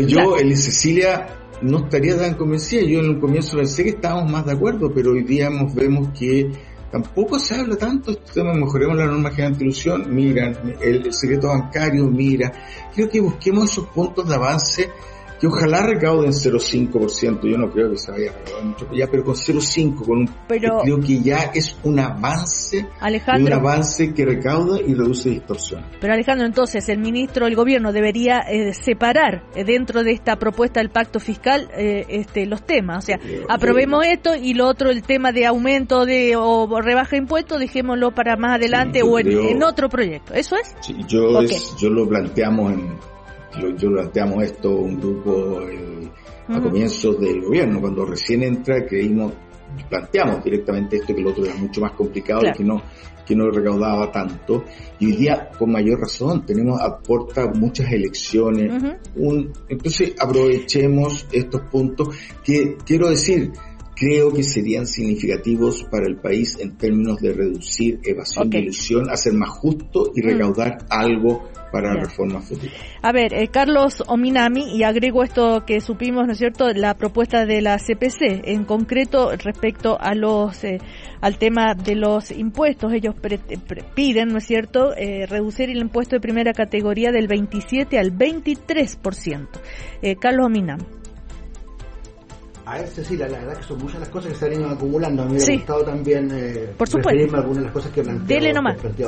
Cecilia, no estaría tan convencida. Yo en un comienzo pensé que estábamos más de acuerdo, pero hoy día vemos que tampoco se habla tanto de este tema. Mejoremos la norma general de ilusión, mira, el secreto bancario, mira. Creo que busquemos esos puntos de avance que ojalá recauden 0,5%, yo no creo que se vaya a recaudar mucho ya, pero con 0,5, creo que ya es un avance, Alejandro, un avance que recauda y reduce distorsión. Pero Alejandro, entonces el ministro del gobierno debería separar dentro de esta propuesta del pacto fiscal los temas, o sea, aprobemos esto y lo otro, el tema de aumento o rebaja de impuestos, dejémoslo para más adelante en otro proyecto, ¿eso es? Sí, yo lo planteamos Yo planteamos esto un grupo a comienzos del gobierno, cuando recién entra planteamos directamente esto, que el otro era mucho más complicado, claro, que no recaudaba tanto, y hoy día con mayor razón aporta muchas elecciones, entonces aprovechemos estos puntos que quiero decir, creo que serían significativos para el país en términos de reducir evasión y ilusión, hacer más justo y recaudar algo para reformas futuras. A ver, Carlos Ominami, y agrego esto que supimos, ¿no es cierto?, la propuesta de la CPC, en concreto respecto a al tema de los impuestos. Ellos piden, ¿no es cierto?, reducir el impuesto de primera categoría del 27 al 23%. Carlos Ominami. A ver, Cecilia, la verdad que son muchas las cosas que se han ido acumulando. A mí me ha gustado también referirme a algunas de las cosas que planteado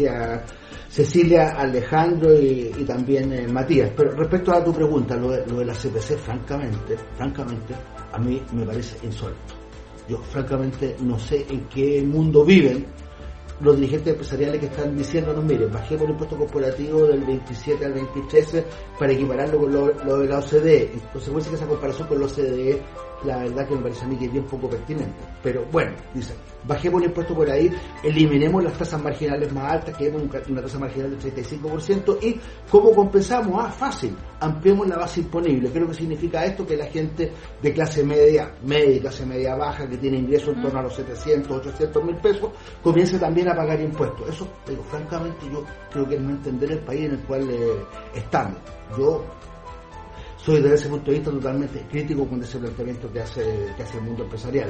Cecilia, Alejandro y también Matías. Pero respecto a tu pregunta, lo de la CPC, francamente, a mí me parece insólito. Yo francamente no sé en qué mundo viven los dirigentes empresariales que están diciéndonos, miren, bajemos el impuesto corporativo del 27 al 23 para equipararlo con lo de la OCDE. En consecuencia, que esa comparación con la OCDE, la verdad que me parece a mí que es bien poco pertinente. Pero bueno, dicen, bajemos el impuesto por ahí, eliminemos las tasas marginales más altas, que tenemos una tasa marginal del 35%, y ¿cómo compensamos? Fácil, ampliemos la base imponible. Creo que significa esto, que la gente de clase media y clase media baja, que tiene ingresos en torno a los 700, 800 mil pesos, comience también a pagar impuestos. Eso, digo, francamente, yo creo que es no entender el país en el cual estamos. Yo soy desde ese punto de vista totalmente crítico con ese planteamiento que hace el mundo empresarial.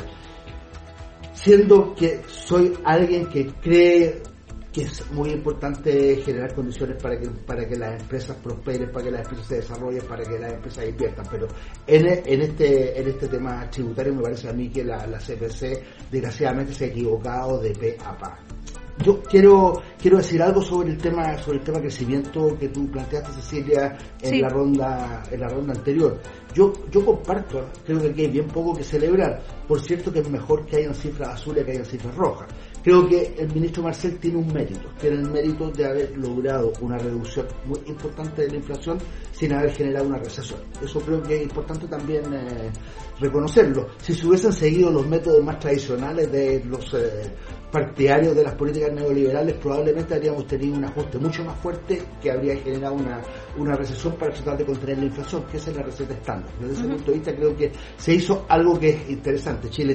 Siendo que soy alguien que cree que es muy importante generar condiciones para que las empresas prosperen, para que las empresas se desarrollen, para que las empresas inviertan, pero en este tema tributario me parece a mí que la CPC desgraciadamente se ha equivocado de pe a pa. Yo quiero decir algo sobre el tema crecimiento que tú planteaste, Cecilia, en la ronda anterior. Yo comparto, creo que aquí hay bien poco que celebrar. Por cierto, que es mejor que hayan cifras azules que hayan cifras rojas. Creo que el ministro Marcel tiene el mérito de haber logrado una reducción muy importante de la inflación sin haber generado una recesión. Eso creo que es importante también reconocerlo. Si se hubiesen seguido los métodos más tradicionales de los partidarios de las políticas neoliberales, probablemente habríamos tenido un ajuste mucho más fuerte que habría generado una recesión para tratar de contener la inflación, que esa es la receta estándar. Desde ese punto de vista creo que se hizo algo que es interesante. Chile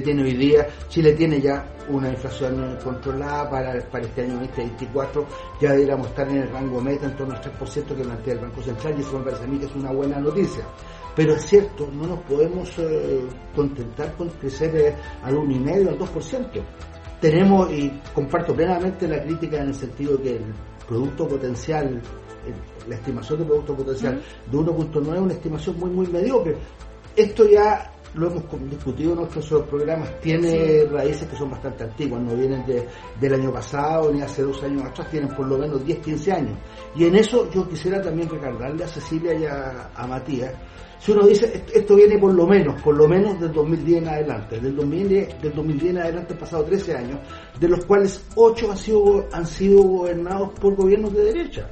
tiene ya una inflación controlada para este año 2024, ya deberíamos estar en el rango meta en torno al 3% que plantea el Banco Central, y eso me parece a mí que es una buena noticia. Pero es cierto, no nos podemos contentar con crecer al 1,5%, al 2%. Tenemos, y comparto plenamente la crítica en el sentido que el producto potencial, la estimación de producto potencial de 1.9 es una estimación muy, muy mediocre. Esto ya lo hemos discutido en nuestros programas, tiene raíces que son bastante antiguas, no vienen del año pasado ni hace 2 años atrás, tienen por lo menos 10, 15 años. Y en eso yo quisiera también recordarle a Cecilia y a Matías, si uno dice, esto viene por lo menos del 2010 en adelante. Del 2010 en adelante han pasado 13 años, de los cuales 8 han sido gobernados por gobiernos de derecha,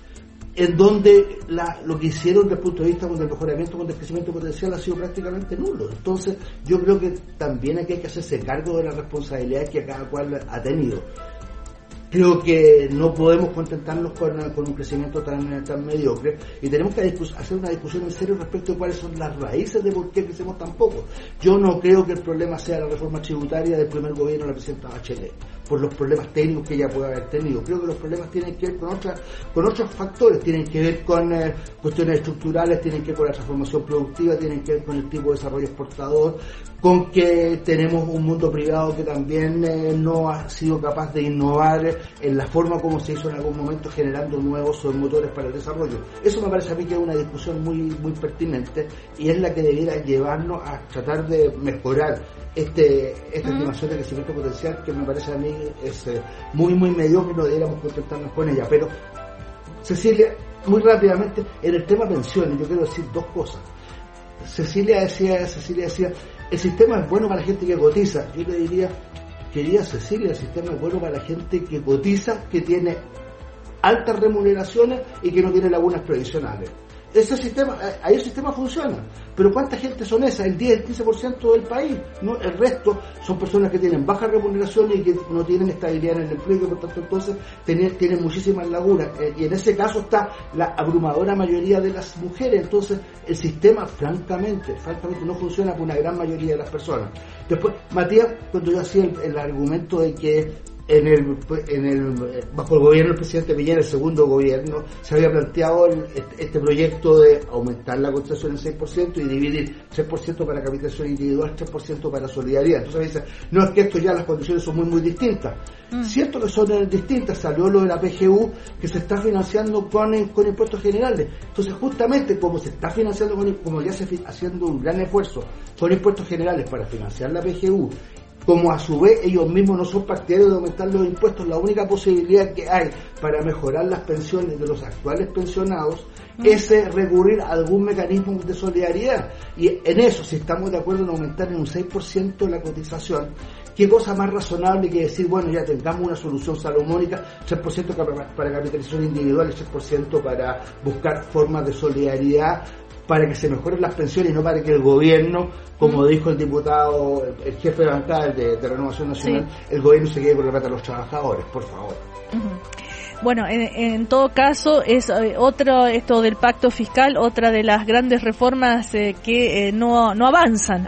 en donde lo que hicieron desde el punto de vista con el mejoramiento, con el crecimiento potencial, ha sido prácticamente nulo. Entonces, yo creo que también aquí hay que hacerse cargo de las responsabilidades que cada cual ha tenido. Creo que no podemos contentarnos con un crecimiento tan mediocre, y tenemos que hacer una discusión en serio respecto de cuáles son las raíces de por qué crecemos tan poco. Yo no creo que el problema sea la reforma tributaria del primer gobierno de la presidenta Bachelet. por los problemas técnicos que ella puede haber tenido. Creo que los problemas tienen que ver con otros factores, tienen que ver con cuestiones estructurales, tienen que ver con la transformación productiva, tienen que ver con el tipo de desarrollo exportador, con que tenemos un mundo privado que también no ha sido capaz de innovar en la forma como se hizo en algún momento, generando nuevos motores para el desarrollo. Eso me parece a mí que es una discusión muy pertinente, y es la que debiera llevarnos a tratar de mejorar esta estimación de crecimiento potencial, que me parece a mí es muy mediocre, y no deberíamos contentarnos con ella. Pero, Cecilia, muy rápidamente, en el tema pensiones, yo quiero decir dos cosas. Cecilia decía, el sistema es bueno para la gente que cotiza. Yo le diría, querida Cecilia, el sistema es bueno para la gente que cotiza, que tiene altas remuneraciones y que no tiene lagunas previsionales. Ese sistema, ahí el sistema funciona, pero ¿cuánta gente son esas? El 10, el 15% del país, ¿no? El resto son personas que tienen bajas remuneraciones y que no tienen estabilidad en el empleo, y por tanto entonces tienen muchísimas lagunas, y en ese caso está la abrumadora mayoría de las mujeres. Entonces el sistema francamente no funciona para una gran mayoría de las personas. Después, Matías, cuando yo hacía el argumento de que bajo el gobierno del presidente Piñera, el segundo gobierno, se había planteado este proyecto de aumentar la cotización en 6% y dividir 3% para capitalización individual, 3% para solidaridad. Entonces dice, no, es que esto ya las condiciones son muy distintas. Cierto que son distintas, salió lo de la PGU, que se está financiando con impuestos generales. Entonces, justamente como se está financiando, como ya se está haciendo un gran esfuerzo con impuestos generales para financiar la PGU, como a su vez ellos mismos no son partidarios de aumentar los impuestos, la única posibilidad que hay para mejorar las pensiones de los actuales pensionados es recurrir a algún mecanismo de solidaridad. Y en eso, si estamos de acuerdo en aumentar en un 6% la cotización, ¿qué cosa más razonable que decir, bueno, ya tengamos una solución salomónica, 3% para capitalización individual y 3% para buscar formas de solidaridad para que se mejoren las pensiones y no para que el gobierno, como dijo el diputado, el jefe de bancada de Renovación Nacional, el gobierno se quede con la plata de los trabajadores, por favor? Bueno, en todo caso es esto del pacto fiscal, otra de las grandes reformas que no avanzan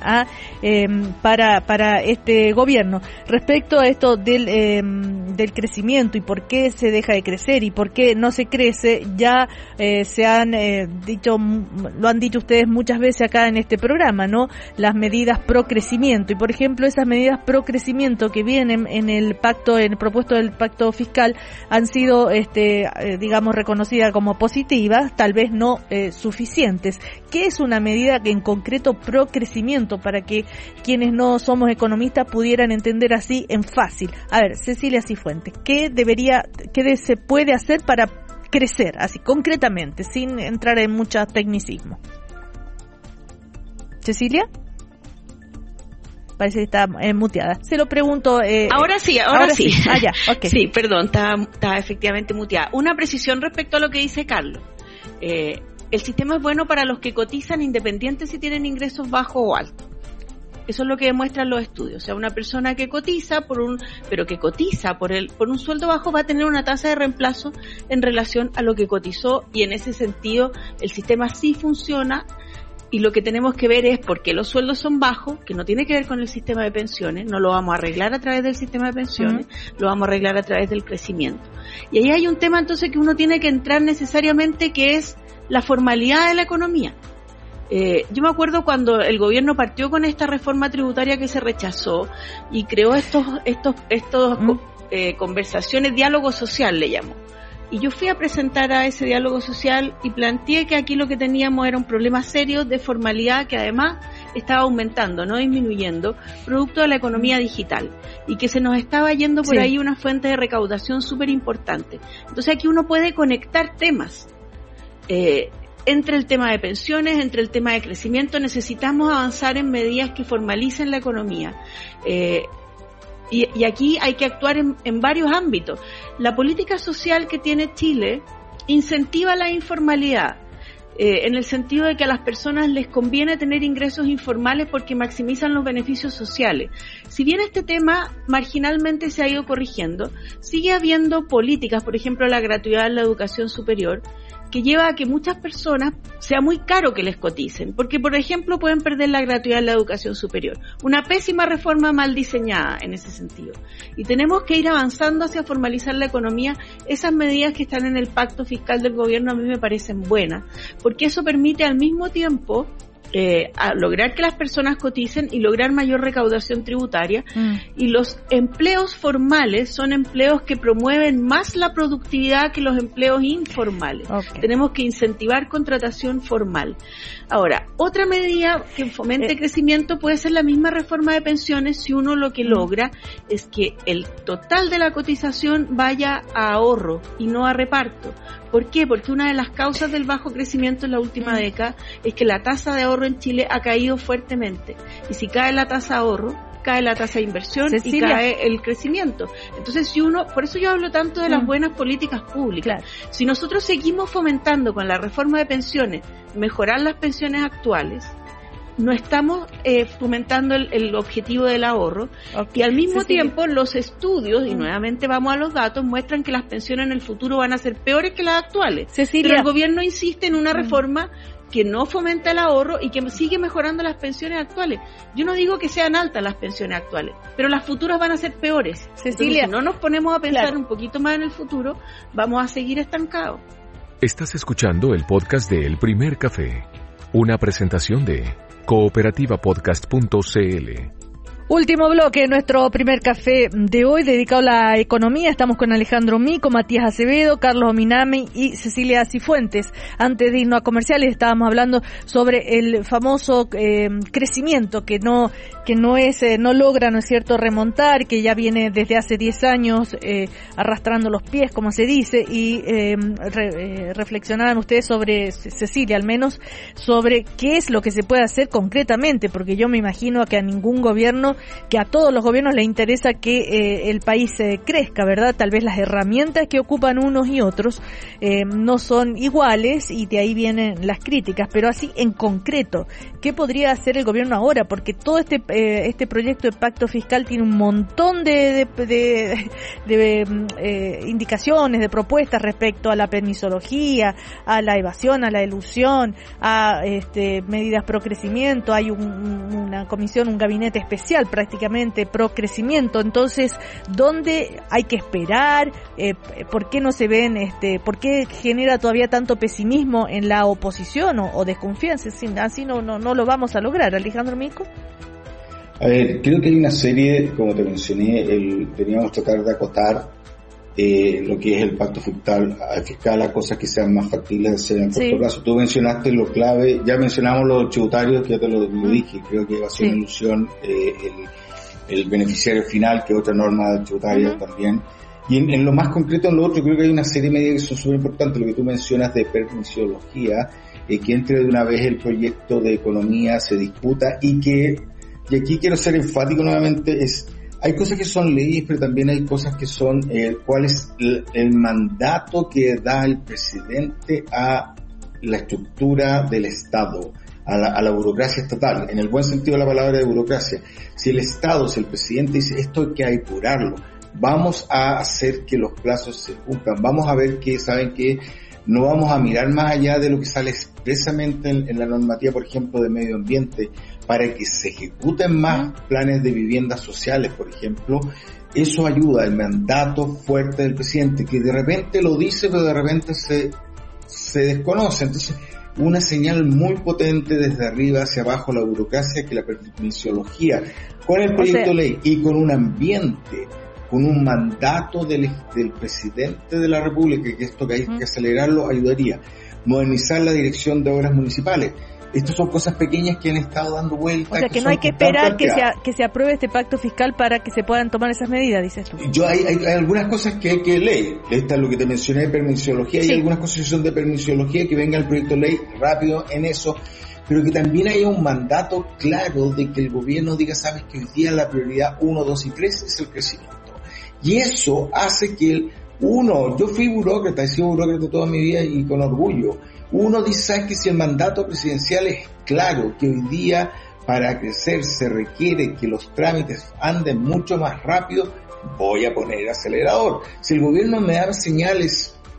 para este gobierno. Respecto a esto del crecimiento y por qué se deja de crecer y por qué no se crece, ya se han lo han dicho ustedes muchas veces acá en este programa, ¿no? Las medidas pro crecimiento, y por ejemplo esas medidas pro crecimiento que vienen en el propuesto del pacto fiscal han sido digamos reconocidas como positivas, tal vez no suficientes. ¿Qué es una medida que en concreto pro crecimiento, para que quienes no somos economistas pudieran entender así en fácil? A ver, Cecilia Cifuentes, ¿qué se puede hacer para crecer, así concretamente, sin entrar en mucho tecnicismo? ¿Cecilia? Parece que está muteada. Se lo pregunto. Ahora sí. Ah, ya, okay. Sí, perdón, está efectivamente muteada. Una precisión respecto a lo que dice Carlos. El sistema es bueno para los que cotizan, independientes si tienen ingresos bajos o altos. Eso es lo que demuestran los estudios. O sea, una persona que cotiza por un sueldo bajo va a tener una tasa de reemplazo en relación a lo que cotizó, y en ese sentido el sistema sí funciona. Y lo que tenemos que ver es por qué los sueldos son bajos, que no tiene que ver con el sistema de pensiones, no lo vamos a arreglar a través del sistema de pensiones, lo vamos a arreglar a través del crecimiento. Y ahí hay un tema entonces que uno tiene que entrar necesariamente, que es la formalidad de la economía. Yo me acuerdo cuando el gobierno partió con esta reforma tributaria que se rechazó y creó estos conversaciones, diálogo social le llamó. Y yo fui a presentar a ese diálogo social y planteé que aquí lo que teníamos era un problema serio de formalidad que además estaba aumentando, no disminuyendo, producto de la economía digital, y que se nos estaba yendo por ahí una fuente de recaudación súper importante. Entonces aquí uno puede conectar temas. Entre el tema de pensiones, entre el tema de crecimiento, necesitamos avanzar en medidas que formalicen la economía. Y aquí hay que actuar en varios ámbitos. La política social que tiene Chile incentiva la informalidad, en el sentido de que a las personas les conviene tener ingresos informales porque maximizan los beneficios sociales. Si bien este tema marginalmente se ha ido corrigiendo, sigue habiendo políticas, por ejemplo la gratuidad en la educación superior, que lleva a que muchas personas sea muy caro que les coticen, porque por ejemplo pueden perder la gratuidad en la educación superior. Una pésima reforma mal diseñada en ese sentido. Y tenemos que ir avanzando hacia formalizar la economía. Esas medidas que están en el pacto fiscal del gobierno a mí me parecen buenas, porque eso permite al mismo tiempo a lograr que las personas coticen y lograr mayor recaudación tributaria. Y los empleos formales son empleos que promueven más la productividad que los empleos informales. Tenemos que incentivar contratación formal. Ahora, otra medida que fomente crecimiento puede ser la misma reforma de pensiones si uno lo que logra es que el total de la cotización vaya a ahorro y no a reparto. ¿Por qué? Porque una de las causas del bajo crecimiento en la última década es que la tasa de ahorro en Chile ha caído fuertemente. Y si cae la tasa de ahorro, cae la tasa de inversión, Cecilia, y cae el crecimiento. Entonces, si uno, por eso yo hablo tanto de las buenas políticas públicas. Claro. Si nosotros seguimos fomentando con la reforma de pensiones, mejorar las pensiones actuales, no estamos fomentando el objetivo del ahorro, y al mismo tiempo los estudios, y nuevamente vamos a los datos, muestran que las pensiones en el futuro van a ser peores que las actuales. Pero el gobierno insiste en una reforma que no fomenta el ahorro y que sigue mejorando las pensiones actuales. Yo no digo que sean altas las pensiones actuales, pero las futuras van a ser peores. Cecilia, entonces, si no nos ponemos a pensar un poquito más en el futuro, vamos a seguir estancados. Estás escuchando el podcast de El Primer Café, una presentación de cooperativapodcast.cl. Último bloque, nuestro primer café de hoy dedicado a la economía. Estamos con Alejandro Mico, Matías Acevedo, Carlos Ominami y Cecilia Cifuentes. Antes de irnos a comerciales estábamos hablando sobre el famoso crecimiento que no logra, ¿no es cierto?, remontar, que ya viene desde hace 10 años arrastrando los pies, como se dice, y reflexionaban ustedes sobre, Cecilia al menos, sobre qué es lo que se puede hacer concretamente, porque yo me imagino que a ningún gobierno, que a todos los gobiernos les interesa que el país crezca, ¿verdad? Tal vez las herramientas que ocupan unos y otros no son iguales, y de ahí vienen las críticas, pero así en concreto, ¿qué podría hacer el gobierno ahora? Porque todo este proyecto de pacto fiscal tiene un montón de indicaciones, de propuestas respecto a la permisología, a la evasión, a la elusión, a medidas pro crecimiento. Hay una comisión, un gabinete especial prácticamente pro crecimiento. Entonces, ¿dónde hay que esperar? ¿Por qué no se ven? ¿Por qué genera todavía tanto pesimismo en la oposición o desconfianza? Así no lo vamos a lograr. Alejandro Mico. A ver, creo que hay una serie, como te mencioné, deberíamos tratar de acotar lo que es el pacto fiscal a cosas que sean más factibles de hacer en corto plazo. Tú mencionaste lo clave, ya mencionamos los tributarios, que ya te lo dije, creo que va a ser una ilusión el beneficiario final, que es otra norma tributaria también. Y en lo más concreto, en lo otro, creo que hay una serie de medidas que son súper importantes, lo que tú mencionas de permisología, que entre de una vez el proyecto de economía, se discuta, y aquí quiero ser enfático nuevamente, hay cosas que son leyes, pero también hay cosas que son cuál es el mandato que da el presidente a la estructura del Estado, a la burocracia estatal, en el buen sentido de la palabra de burocracia. Si el Estado, si el presidente dice esto hay que apurarlo, vamos a hacer que los plazos se cumplan, vamos a ver que, ¿saben qué? No vamos a mirar más allá de lo que sale expresamente en la normativa, por ejemplo, de medio ambiente, para que se ejecuten más planes de viviendas sociales, por ejemplo. Eso ayuda, el mandato fuerte del presidente, que de repente lo dice, pero de repente se desconoce. Entonces, una señal muy potente desde arriba hacia abajo, la burocracia, que la permisología, con el proyecto de ley y con un ambiente, con un mandato del presidente de la República, que esto que hay que acelerarlo, ayudaría. Modernizar la dirección de obras municipales. Estas son cosas pequeñas que han estado dando vueltas. O sea, que no hay que esperar que se apruebe este pacto fiscal para que se puedan tomar esas medidas, dices tú. Hay algunas cosas que hay que leer. Esta es lo que te mencioné de permisología. Hay algunas cosas que son de permisología, que venga el proyecto de ley rápido en eso, pero que también haya un mandato claro de que el gobierno diga, sabes que hoy día la prioridad 1, 2 y 3 es el crecimiento. Y eso hace que yo fui burócrata, he sido burócrata toda mi vida y con orgullo. Uno dice, ¿sabes que si el mandato presidencial es claro que hoy día para crecer se requiere que los trámites anden mucho más rápido, voy a poner acelerador? Si el gobierno me da señales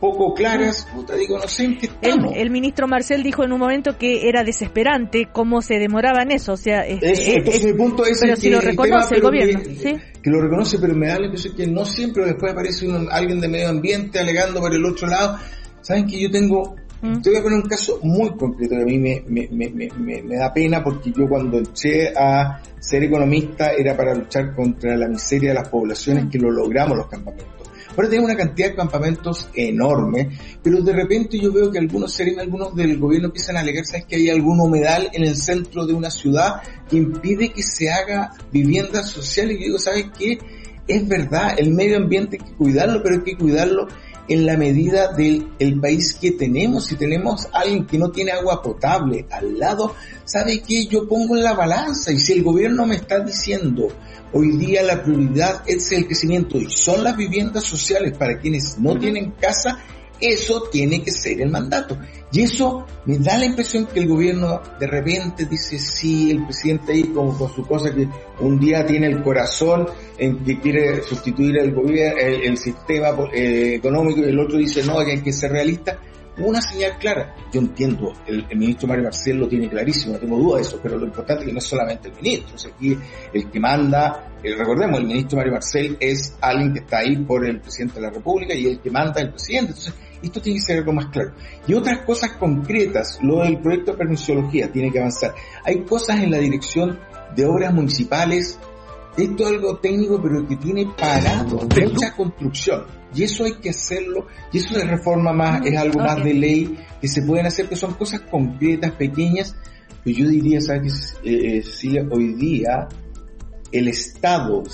poco claras, digo, no sé en qué estamos. El ministro Marcel dijo en un momento que era desesperante cómo se demoraba en eso, o sea, entonces mi punto es pero que si lo reconoce el gobierno, ¿sí? Que lo reconoce, pero me da la impresión que no siempre después aparece alguien de medio ambiente alegando por el otro lado. Saben que yo tengo, te voy a poner un caso muy concreto que a mí me da pena, porque yo cuando entré a ser economista era para luchar contra la miseria de las poblaciones, que lo logramos los campamentos. Ahora tenemos una cantidad de campamentos enorme, pero de repente yo veo que algunos del gobierno empiezan a alegar, ¿sabes?, que hay algún humedal en el centro de una ciudad que impide que se haga viviendas sociales. Y yo digo, ¿sabes qué? Es verdad, el medio ambiente hay que cuidarlo, pero hay que cuidarlo en la medida del país que tenemos. Si tenemos a alguien que no tiene agua potable al lado, ¿sabe qué? Yo pongo en la balanza, y si el gobierno me está diciendo hoy día la prioridad es el crecimiento y son las viviendas sociales para quienes no tienen casa, eso tiene que ser el mandato. Y eso me da la impresión que el gobierno de repente dice, sí, el presidente ahí como con su cosa que un día tiene el corazón en que quiere sustituir el gobierno, el sistema económico, y el otro dice, no, que hay que ser realista. Una señal clara. Yo entiendo, el ministro Mario Marcel lo tiene clarísimo, no tengo duda de eso, pero lo importante es que no es solamente el ministro. O sea, aquí el que manda, recordemos, el ministro Mario Marcel es alguien que está ahí por el presidente de la República, y el que manda es el presidente. Entonces, esto tiene que ser algo más claro. Y otras cosas concretas, lo del proyecto de permisología tiene que avanzar. Hay cosas en la dirección de obras municipales, esto es algo técnico, pero que tiene parado mucha construcción. Y eso hay que hacerlo, y eso de reforma más, es algo más de ley que se pueden hacer, que son cosas concretas, pequeñas. Pero yo diría, ¿sabes qué, Cecilia? Hoy día el Estado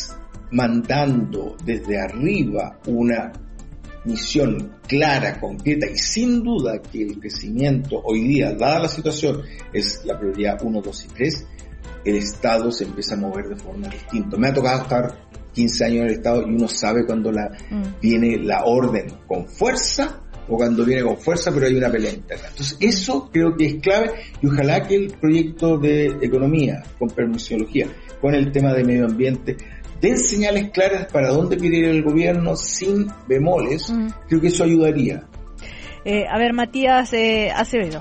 mandando desde arriba una misión clara, concreta, y sin duda que el crecimiento hoy día, dada la situación, es la prioridad 1, 2 y 3, el Estado se empieza a mover de forma distinta. Me ha tocado estar 15 años en el Estado y uno sabe cuando viene la orden con fuerza o cuando viene con fuerza pero hay una pelea interna. Entonces eso creo que es clave, y ojalá que el proyecto de economía con permisología, con el tema de medio ambiente, den señales claras para dónde quiere ir el gobierno sin bemoles. Creo que eso ayudaría. A ver, Matías Acevedo.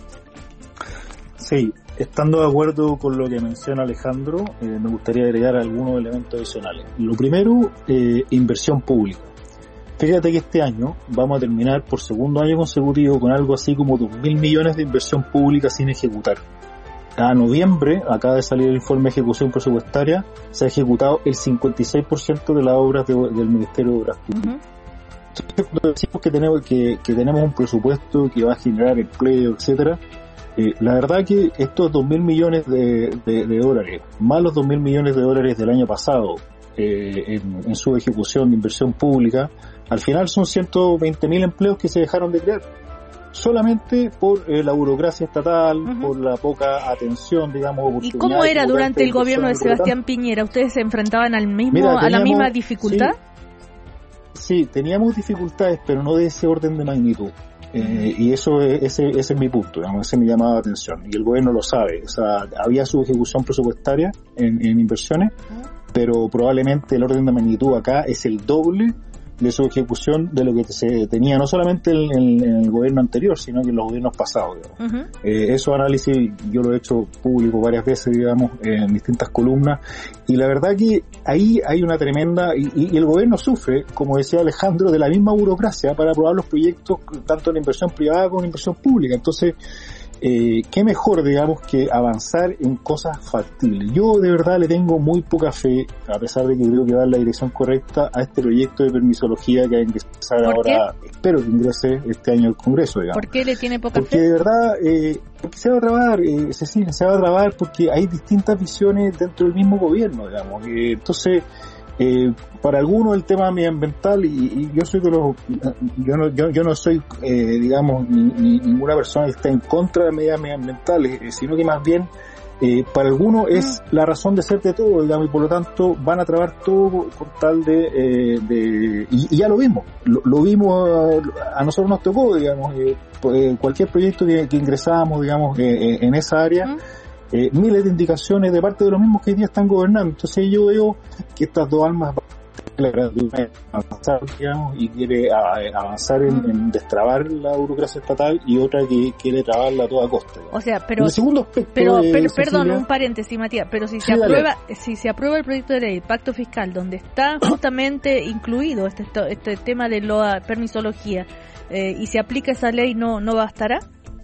Sí, estando de acuerdo con lo que menciona Alejandro, me gustaría agregar algunos elementos adicionales. Lo primero, inversión pública. Fíjate que este año vamos a terminar por segundo año consecutivo con algo así como 2.000 millones de inversión pública sin ejecutar. A noviembre, acaba de salir el informe de ejecución presupuestaria, se ha ejecutado el 56% de las obras del Ministerio de Obras Públicas. Entonces, cuando decimos que tenemos un presupuesto que va a generar empleo, etcétera, la verdad que estos 2.000 millones de dólares, más los 2.000 millones de dólares del año pasado, en su ejecución de inversión pública, al final son 120.000 empleos que se dejaron de crear. Solamente por la burocracia estatal, por la poca atención, digamos. ¿Y cómo era durante el gobierno de Sebastián Piñera? ¿Ustedes se enfrentaban a la misma dificultad? Sí, teníamos dificultades, pero no de ese orden de magnitud. Y ese es mi punto, digamos, ese me llamaba la atención. Y el gobierno lo sabe. O sea, había su ejecución presupuestaria en inversiones, pero probablemente el orden de magnitud acá es el doble de su ejecución de lo que se tenía no solamente en el gobierno anterior, sino que en los gobiernos pasados, digamos. Esos análisis yo lo he hecho público varias veces, digamos, en distintas columnas, y la verdad que ahí hay una tremenda, y el gobierno sufre, como decía Alejandro, de la misma burocracia para aprobar los proyectos, tanto en inversión privada como en inversión pública. Entonces, qué mejor, digamos, que avanzar en cosas factibles. Yo de verdad le tengo muy poca fe, a pesar de que creo que va en la dirección correcta, a este proyecto de permisología que hay que ingresar ahora. Espero que ingrese este año al Congreso, digamos. ¿Por qué le tiene poca fe? Porque de verdad, porque se va a trabar, Cecilia, se va a trabar porque hay distintas visiones dentro del mismo gobierno, digamos. Entonces, para algunos el tema medioambiental, y yo soy de los, yo no soy digamos ninguna persona que está en contra de medidas medioambientales, sino que más bien para algunos es la razón de ser de todo, digamos, y por lo tanto van a trabar todo con tal y ya lo vimos, a nosotros nos tocó, digamos, cualquier proyecto que ingresábamos, digamos, en esa área, miles de indicaciones de parte de los mismos que hoy día están gobernando. Entonces yo veo que estas dos almas van a clara de avanzar, digamos, y quiere avanzar en destrabar la burocracia estatal, y otra que quiere trabarla a toda costa, digamos. O sea, pero el segundo aspecto perdón, un paréntesis, Matías, pero si se aprueba el proyecto de ley, el pacto fiscal, donde está justamente incluido este tema de la permisología, y se aplica esa ley, ¿no bastará?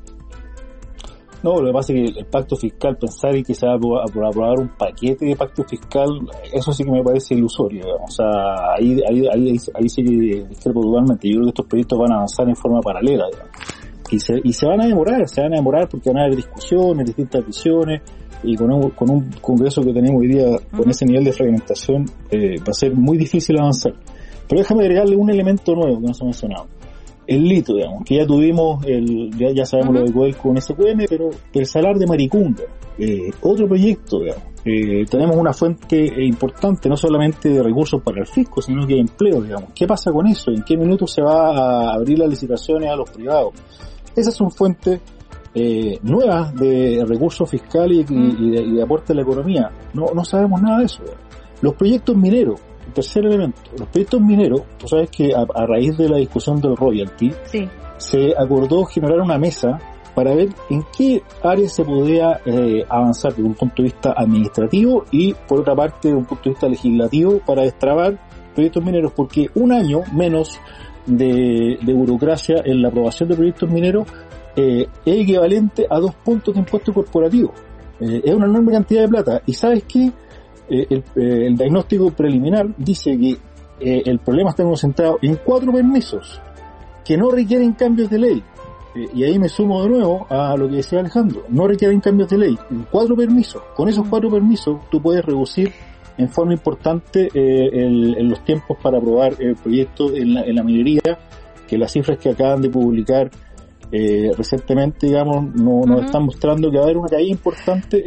No, lo que pasa es que el pacto fiscal, pensar en que se va a aprobar un paquete de pacto fiscal, eso sí que me parece ilusorio, digamos. O sea, ahí sí que discrepo totalmente. Yo creo que estos proyectos van a avanzar en forma paralela, digamos. Y se van a demorar porque van a haber discusiones, distintas visiones, y con un congreso que tenemos hoy día, con ese nivel de fragmentación, va a ser muy difícil avanzar. Pero déjame agregarle un elemento nuevo que no se ha mencionado. El lito, digamos, que ya tuvimos, ya sabemos lo de Codelco con SQM, pero el salar de Maricunga, otro proyecto, digamos. Tenemos una fuente importante, no solamente de recursos para el fisco, sino que de empleo, digamos. ¿Qué pasa con eso? ¿En qué minuto se va a abrir las licitaciones a los privados? Esas son fuentes nuevas de recursos fiscales y de aporte a la economía. No sabemos nada de eso, digamos. Los proyectos mineros. Tercer elemento, los proyectos mineros, tú sabes que a raíz de la discusión del royalty, se acordó generar una mesa para ver en qué áreas se podía avanzar desde un punto de vista administrativo y, por otra parte, desde un punto de vista legislativo, para destrabar proyectos mineros, porque un año menos de burocracia en la aprobación de proyectos mineros es equivalente a 2 puntos de impuesto corporativo. Es una enorme cantidad de plata. ¿Y sabes qué? El diagnóstico preliminar dice que el problema está concentrado en 4 permisos que no requieren cambios de ley, y ahí me sumo de nuevo a lo que decía Alejandro, no requieren cambios de ley, 4 permisos. Con esos 4 permisos tú puedes reducir en forma importante en los tiempos para aprobar el proyecto en la minería, que las cifras que acaban de publicar recientemente, digamos, nos están mostrando que va a haber una caída importante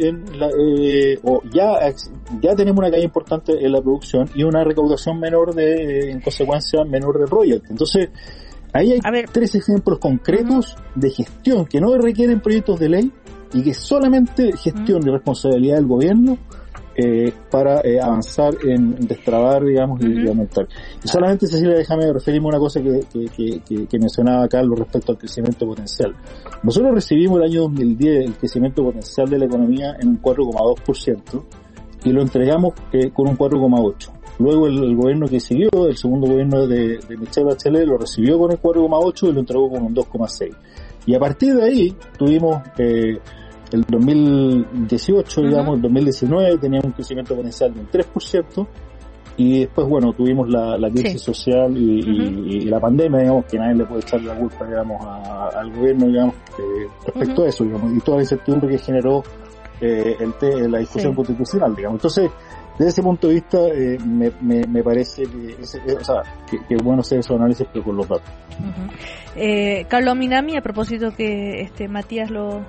ya tenemos una caída importante en la producción y una recaudación menor en consecuencia menor de royalty. Entonces ahí hay 3 ejemplos concretos de gestión que no requieren proyectos de ley y que solamente gestión y responsabilidad del gobierno para avanzar en destrabar, digamos, y aumentar. Y solamente, Cecilia, déjame referirme a una cosa que mencionaba Carlos respecto al crecimiento potencial. Nosotros recibimos el año 2010 el crecimiento potencial de la economía en un 4,2% y lo entregamos con un 4,8%. Luego el gobierno que siguió, el segundo gobierno de Michelle Bachelet, lo recibió con el 4,8% y lo entregó con un 2,6%. Y a partir de ahí tuvimos el 2018, digamos, el 2019 teníamos un crecimiento potencial de un 3%, y después, bueno, tuvimos la crisis social y la pandemia, digamos, que nadie le puede echar la culpa, digamos, al gobierno, digamos, respecto a eso, digamos, y toda la incertidumbre que generó la discusión constitucional, digamos. Entonces, desde ese punto de vista, me parece que es bueno hacer esos análisis, pero con los datos. Carlos Minami, a propósito que Matías lo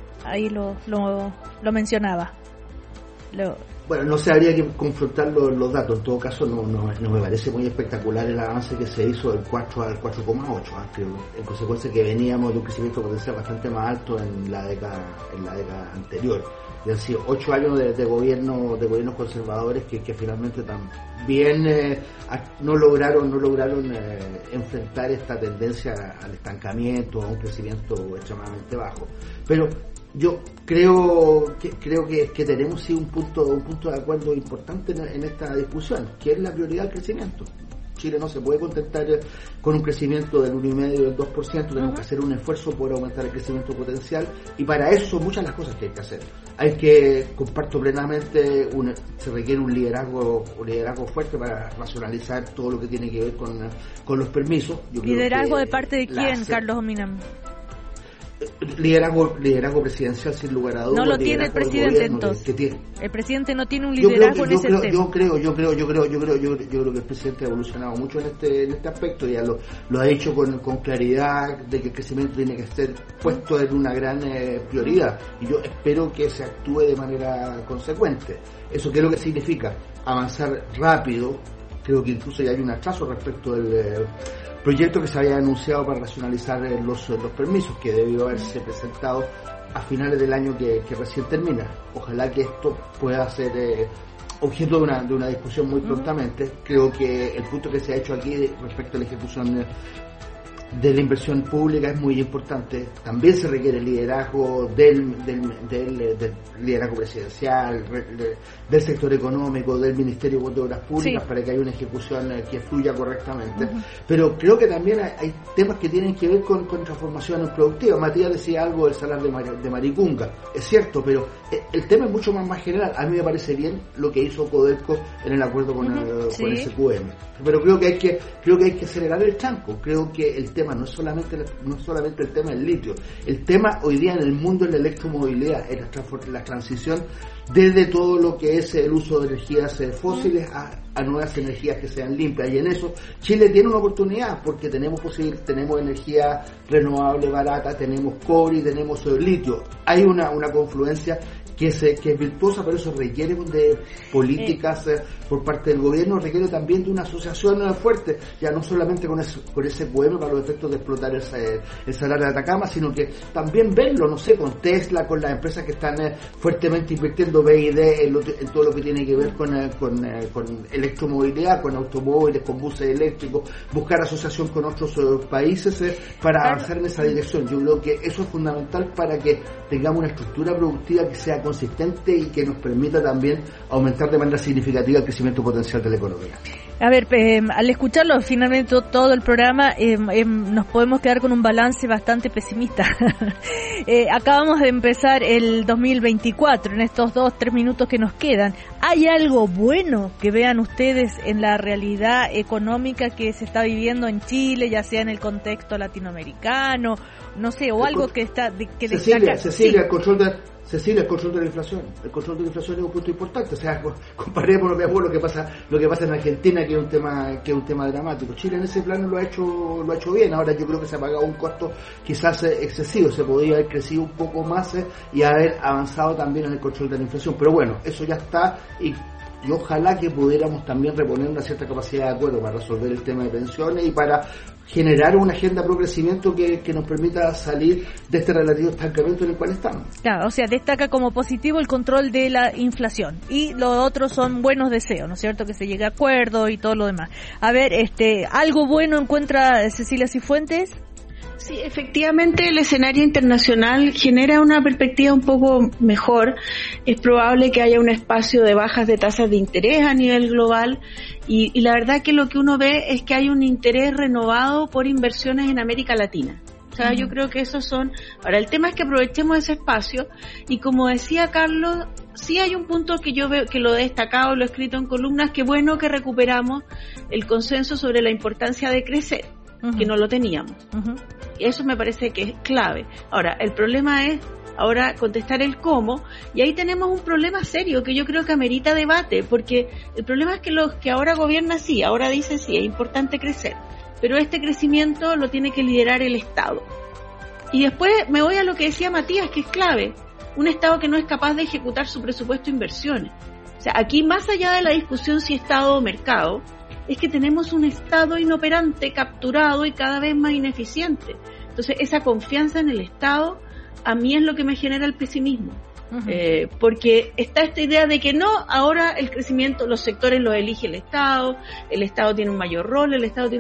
mencionaba. Bueno, no sé, habría que confrontar los datos. En todo caso, no me parece muy espectacular el avance que se hizo del 4 al 4,8. En consecuencia que veníamos de un crecimiento potencial bastante más alto en la década anterior. Y han sido 8 años de gobiernos conservadores que finalmente también no lograron enfrentar esta tendencia al estancamiento, a un crecimiento extremadamente bajo. Pero yo creo que tenemos sí un punto de acuerdo importante en esta discusión, que es la prioridad del crecimiento. Chile no se puede contentar con un crecimiento del 1,5% y del 2%, tenemos que hacer un esfuerzo por aumentar el crecimiento potencial, y para eso son muchas las cosas que hay que hacer. Comparto plenamente, se requiere un liderazgo fuerte para racionalizar todo lo que tiene que ver con los permisos. ¿Liderazgo de parte de quién, Carlos Minami? Liderazgo presidencial, sin lugar a dudas. No lo tiene el presidente, entonces. El presidente no tiene un liderazgo en ese tema. Yo creo que el presidente ha evolucionado mucho en este aspecto. Ya lo ha dicho con claridad, de que el crecimiento tiene que ser puesto en una gran prioridad. Y yo espero que se actúe de manera consecuente. ¿Eso qué es lo que significa? Avanzar rápido. Creo que incluso ya hay un atraso respecto del proyecto que se había anunciado para racionalizar los permisos, que debió haberse presentado a finales del año que recién termina. Ojalá que esto pueda ser objeto de una discusión muy prontamente. Creo que el punto que se ha hecho aquí respecto a la ejecución de la inversión pública es muy importante. También se requiere liderazgo del liderazgo presidencial, del sector económico, del Ministerio de Obras Públicas, sí, para que haya una ejecución que fluya correctamente. Pero creo que también hay temas que tienen que ver con transformación productiva. Matías decía algo del salar de Maricunga, es cierto, pero el tema es mucho más general. A mí me parece bien lo que hizo Codelco en el acuerdo con SQM, pero creo que hay que acelerar el tranco. Creo que el tema no es solamente el tema del litio. El tema hoy día en el mundo es la electromovilidad, es la transición desde todo lo que es el uso de energías fósiles a nuevas energías que sean limpias, y en eso Chile tiene una oportunidad porque tenemos energía renovable barata, tenemos cobre y tenemos litio. Hay una confluencia que es virtuosa, pero eso requiere de políticas por parte del gobierno, requiere también de una asociación fuerte, ya no solamente con SQM para los efectos de explotar el salar de Atacama, sino que también verlo, no sé, con Tesla, con las empresas que están fuertemente invirtiendo, BID, en todo lo que tiene que ver con electromovilidad, con automóviles, con buses eléctricos, buscar asociación con otros países para avanzar en esa dirección. Yo creo que eso es fundamental para que tengamos una estructura productiva que sea consistente y que nos permita también aumentar de manera significativa el crecimiento potencial de la economía. A ver, al escucharlo finalmente todo el programa, nos podemos quedar con un balance bastante pesimista. Acabamos de empezar el 2024, en estos 2-3 minutos que nos quedan. ¿Hay algo bueno que vean ustedes en la realidad económica que se está viviendo en Chile, ya sea en el contexto latinoamericano, no sé, o algo que está... Cecilia, el control de la inflación. El control de la inflación es un punto importante. O sea, comparemos lo que pasa en Argentina, que es un tema dramático. Chile en ese plano lo ha hecho bien. Ahora yo creo que se ha pagado un costo quizás excesivo. Se podría haber crecido un poco más y haber avanzado también en el control de la inflación. Pero bueno, eso ya está, y ojalá que pudiéramos también reponer una cierta capacidad de acuerdo para resolver el tema de pensiones y para generar una agenda pro crecimiento que nos permita salir de este relativo estancamiento en el cual estamos. Claro, o sea, destaca como positivo el control de la inflación, y los otros son buenos deseos, ¿no es cierto? Que se llegue a acuerdo y todo lo demás. A ver, ¿algo bueno encuentra Cecilia Cifuentes? Sí, efectivamente el escenario internacional genera una perspectiva un poco mejor. Es probable que haya un espacio de bajas de tasas de interés a nivel global, y la verdad que lo que uno ve es que hay un interés renovado por inversiones en América Latina. O sea, yo creo que esos son... Ahora, el tema es que aprovechemos ese espacio, y como decía Carlos, sí hay un punto que yo veo, que lo he destacado, lo he escrito en columnas, que bueno que recuperamos el consenso sobre la importancia de crecer, que no lo teníamos. Y eso me parece que es clave. Ahora, el problema es ahora contestar el cómo, y ahí tenemos un problema serio que yo creo que amerita debate, porque el problema es que los que ahora gobiernan sí, ahora dicen sí, es importante crecer, pero este crecimiento lo tiene que liderar el Estado. Y después me voy a lo que decía Matías, que es clave, un Estado que no es capaz de ejecutar su presupuesto de inversiones. O sea, aquí más allá de la discusión si Estado o mercado, es que tenemos un Estado inoperante, capturado y cada vez más ineficiente. Entonces, esa confianza en el Estado a mí es lo que me genera el pesimismo. Porque está esta idea de que no, ahora el crecimiento, los sectores los elige el Estado tiene un mayor rol,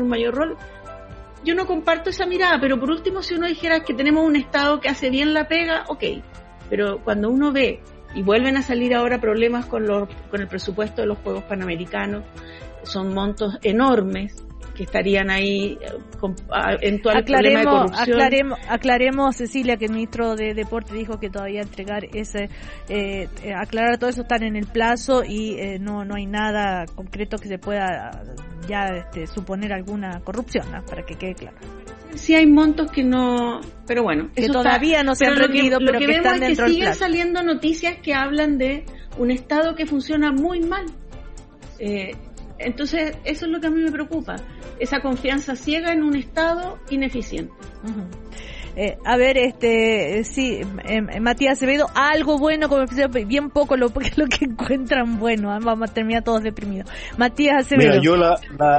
Yo no comparto esa mirada, pero por último, si uno dijera que tenemos un Estado que hace bien la pega, ok. Pero cuando uno ve, y vuelven a salir ahora problemas con el presupuesto de los Juegos Panamericanos, son montos enormes que estarían ahí con eventual problema de corrupción. Aclaremos, Cecilia, que el ministro de Deporte dijo que todavía entregar aclarar todo eso, están en el plazo, y no hay nada concreto que se pueda ya suponer alguna corrupción, ¿no? Para que quede claro. Sí hay montos que no, pero bueno, que todavía no se han rendido, pero que están dentro del plazo. Lo que vemos es que siguen saliendo noticias que hablan de un Estado que funciona muy mal. Entonces, eso es lo que a mí me preocupa, esa confianza ciega en un Estado ineficiente. A ver, sí, Matías Acevedo, algo bueno, como bien poco lo que encuentran bueno, vamos a terminar todos deprimidos. Matías Acevedo. Mira, yo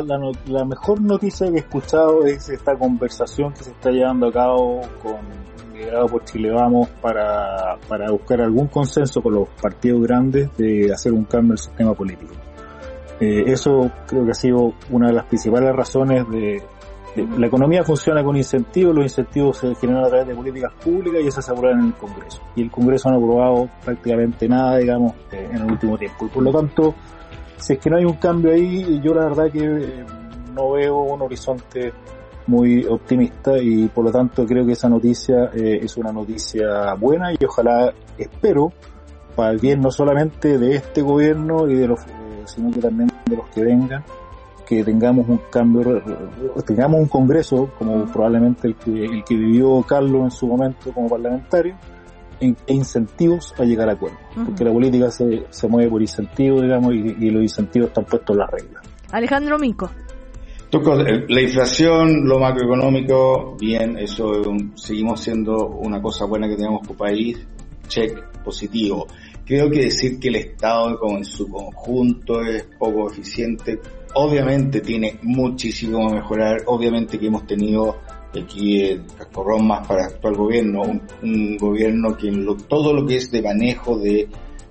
la mejor noticia que he escuchado es esta conversación que se está llevando a cabo con liderado por Chile Vamos, para buscar algún consenso con los partidos grandes de hacer un cambio al sistema político. Eso creo que ha sido una de las principales razones de la economía funciona con incentivos, los incentivos se generan a través de políticas públicas y esas se aprueban en el Congreso. Y el Congreso no ha aprobado prácticamente nada, digamos, en el último tiempo. Y por lo tanto, si es que no hay un cambio ahí, yo la verdad que no veo un horizonte muy optimista y por lo tanto creo que esa noticia es una noticia buena y ojalá, espero, para el bien no solamente de este gobierno y de los sino que también de los que vengan, que tengamos un cambio, tengamos un Congreso como probablemente el que vivió Carlos en su momento como parlamentario, e incentivos a llegar a acuerdos, porque la política se mueve por incentivos, digamos, y los incentivos están puestos en las reglas. Alejandro Mico. La inflación, lo macroeconómico, bien, eso seguimos siendo una cosa buena que tenemos como país, check, positivo. Creo que decir que el Estado como en su conjunto es poco eficiente, obviamente tiene muchísimo que mejorar, obviamente que hemos tenido aquí el cascorrón más para el actual gobierno, un gobierno que todo lo que es de manejo de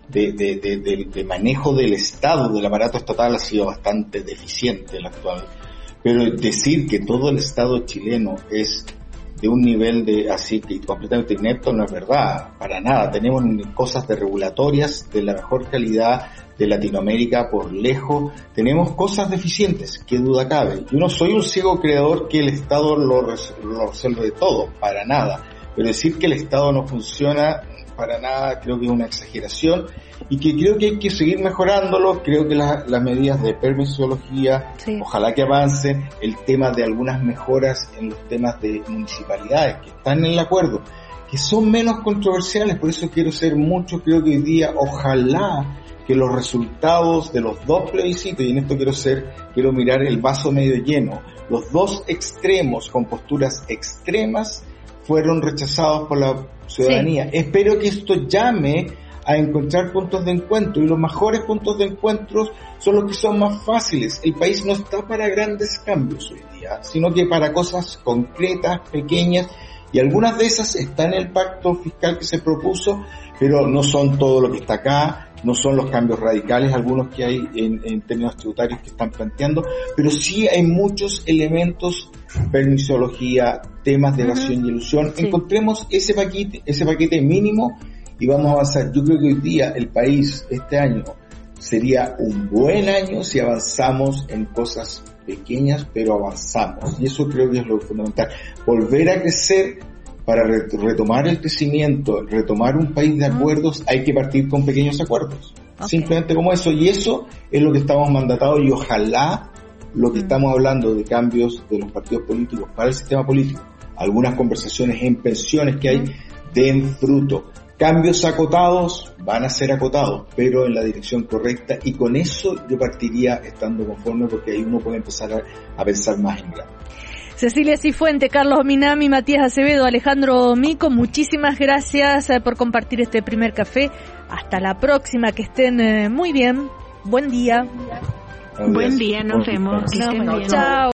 manejo del Estado, del aparato estatal ha sido bastante deficiente el actual. Pero decir que todo el Estado chileno es de un nivel de así que completamente inepto no es verdad, para nada. Tenemos cosas de regulatorias de la mejor calidad de Latinoamérica por lejos, tenemos cosas deficientes, qué duda cabe. Yo no soy un ciego creador que el Estado lo resuelve todo, para nada, pero decir que el Estado no funciona para nada creo que es una exageración y que creo que hay que seguir mejorándolo. Creo que las medidas de permisología, sí, ojalá que avance, el tema de algunas mejoras en los temas de municipalidades que están en el acuerdo, que son menos controversiales, por eso quiero ser mucho, creo que hoy día ojalá que los resultados de los dos plebiscitos, y en esto quiero mirar el vaso medio lleno, los dos extremos con posturas extremas fueron rechazados por la ciudadanía. Sí. Espero que esto llame a encontrar puntos de encuentro, y los mejores puntos de encuentro son los que son más fáciles. El país no está para grandes cambios hoy día, sino que para cosas concretas, pequeñas, y algunas de esas están en el pacto fiscal que se propuso, pero no son todo lo que está acá, no son los cambios radicales, algunos que hay en términos tributarios que están planteando, pero sí hay muchos elementos, permisología, temas de evasión y elusión. Sí. Encontremos ese paquete mínimo y vamos a avanzar. Yo creo que hoy día el país, este año, sería un buen año si avanzamos en cosas pequeñas, pero avanzamos. Y eso creo que es lo fundamental. Volver a crecer. Para retomar el crecimiento, retomar un país de acuerdos, hay que partir con pequeños acuerdos. Okay. Simplemente como eso. Y eso es lo que estamos mandatados, y ojalá lo que estamos hablando de cambios de los partidos políticos para el sistema político, algunas conversaciones en pensiones que hay, den fruto. Cambios acotados van a ser acotados, pero en la dirección correcta, y con eso yo partiría estando conforme, porque ahí uno puede empezar a pensar más en grande. Cecilia Cifuente, Carlos Minami, Matías Acevedo, Alejandro Mico, muchísimas gracias por compartir este primer café. Hasta la próxima, que estén muy bien. Buen día. Buen día, nos vemos. Que estén bien. Chao.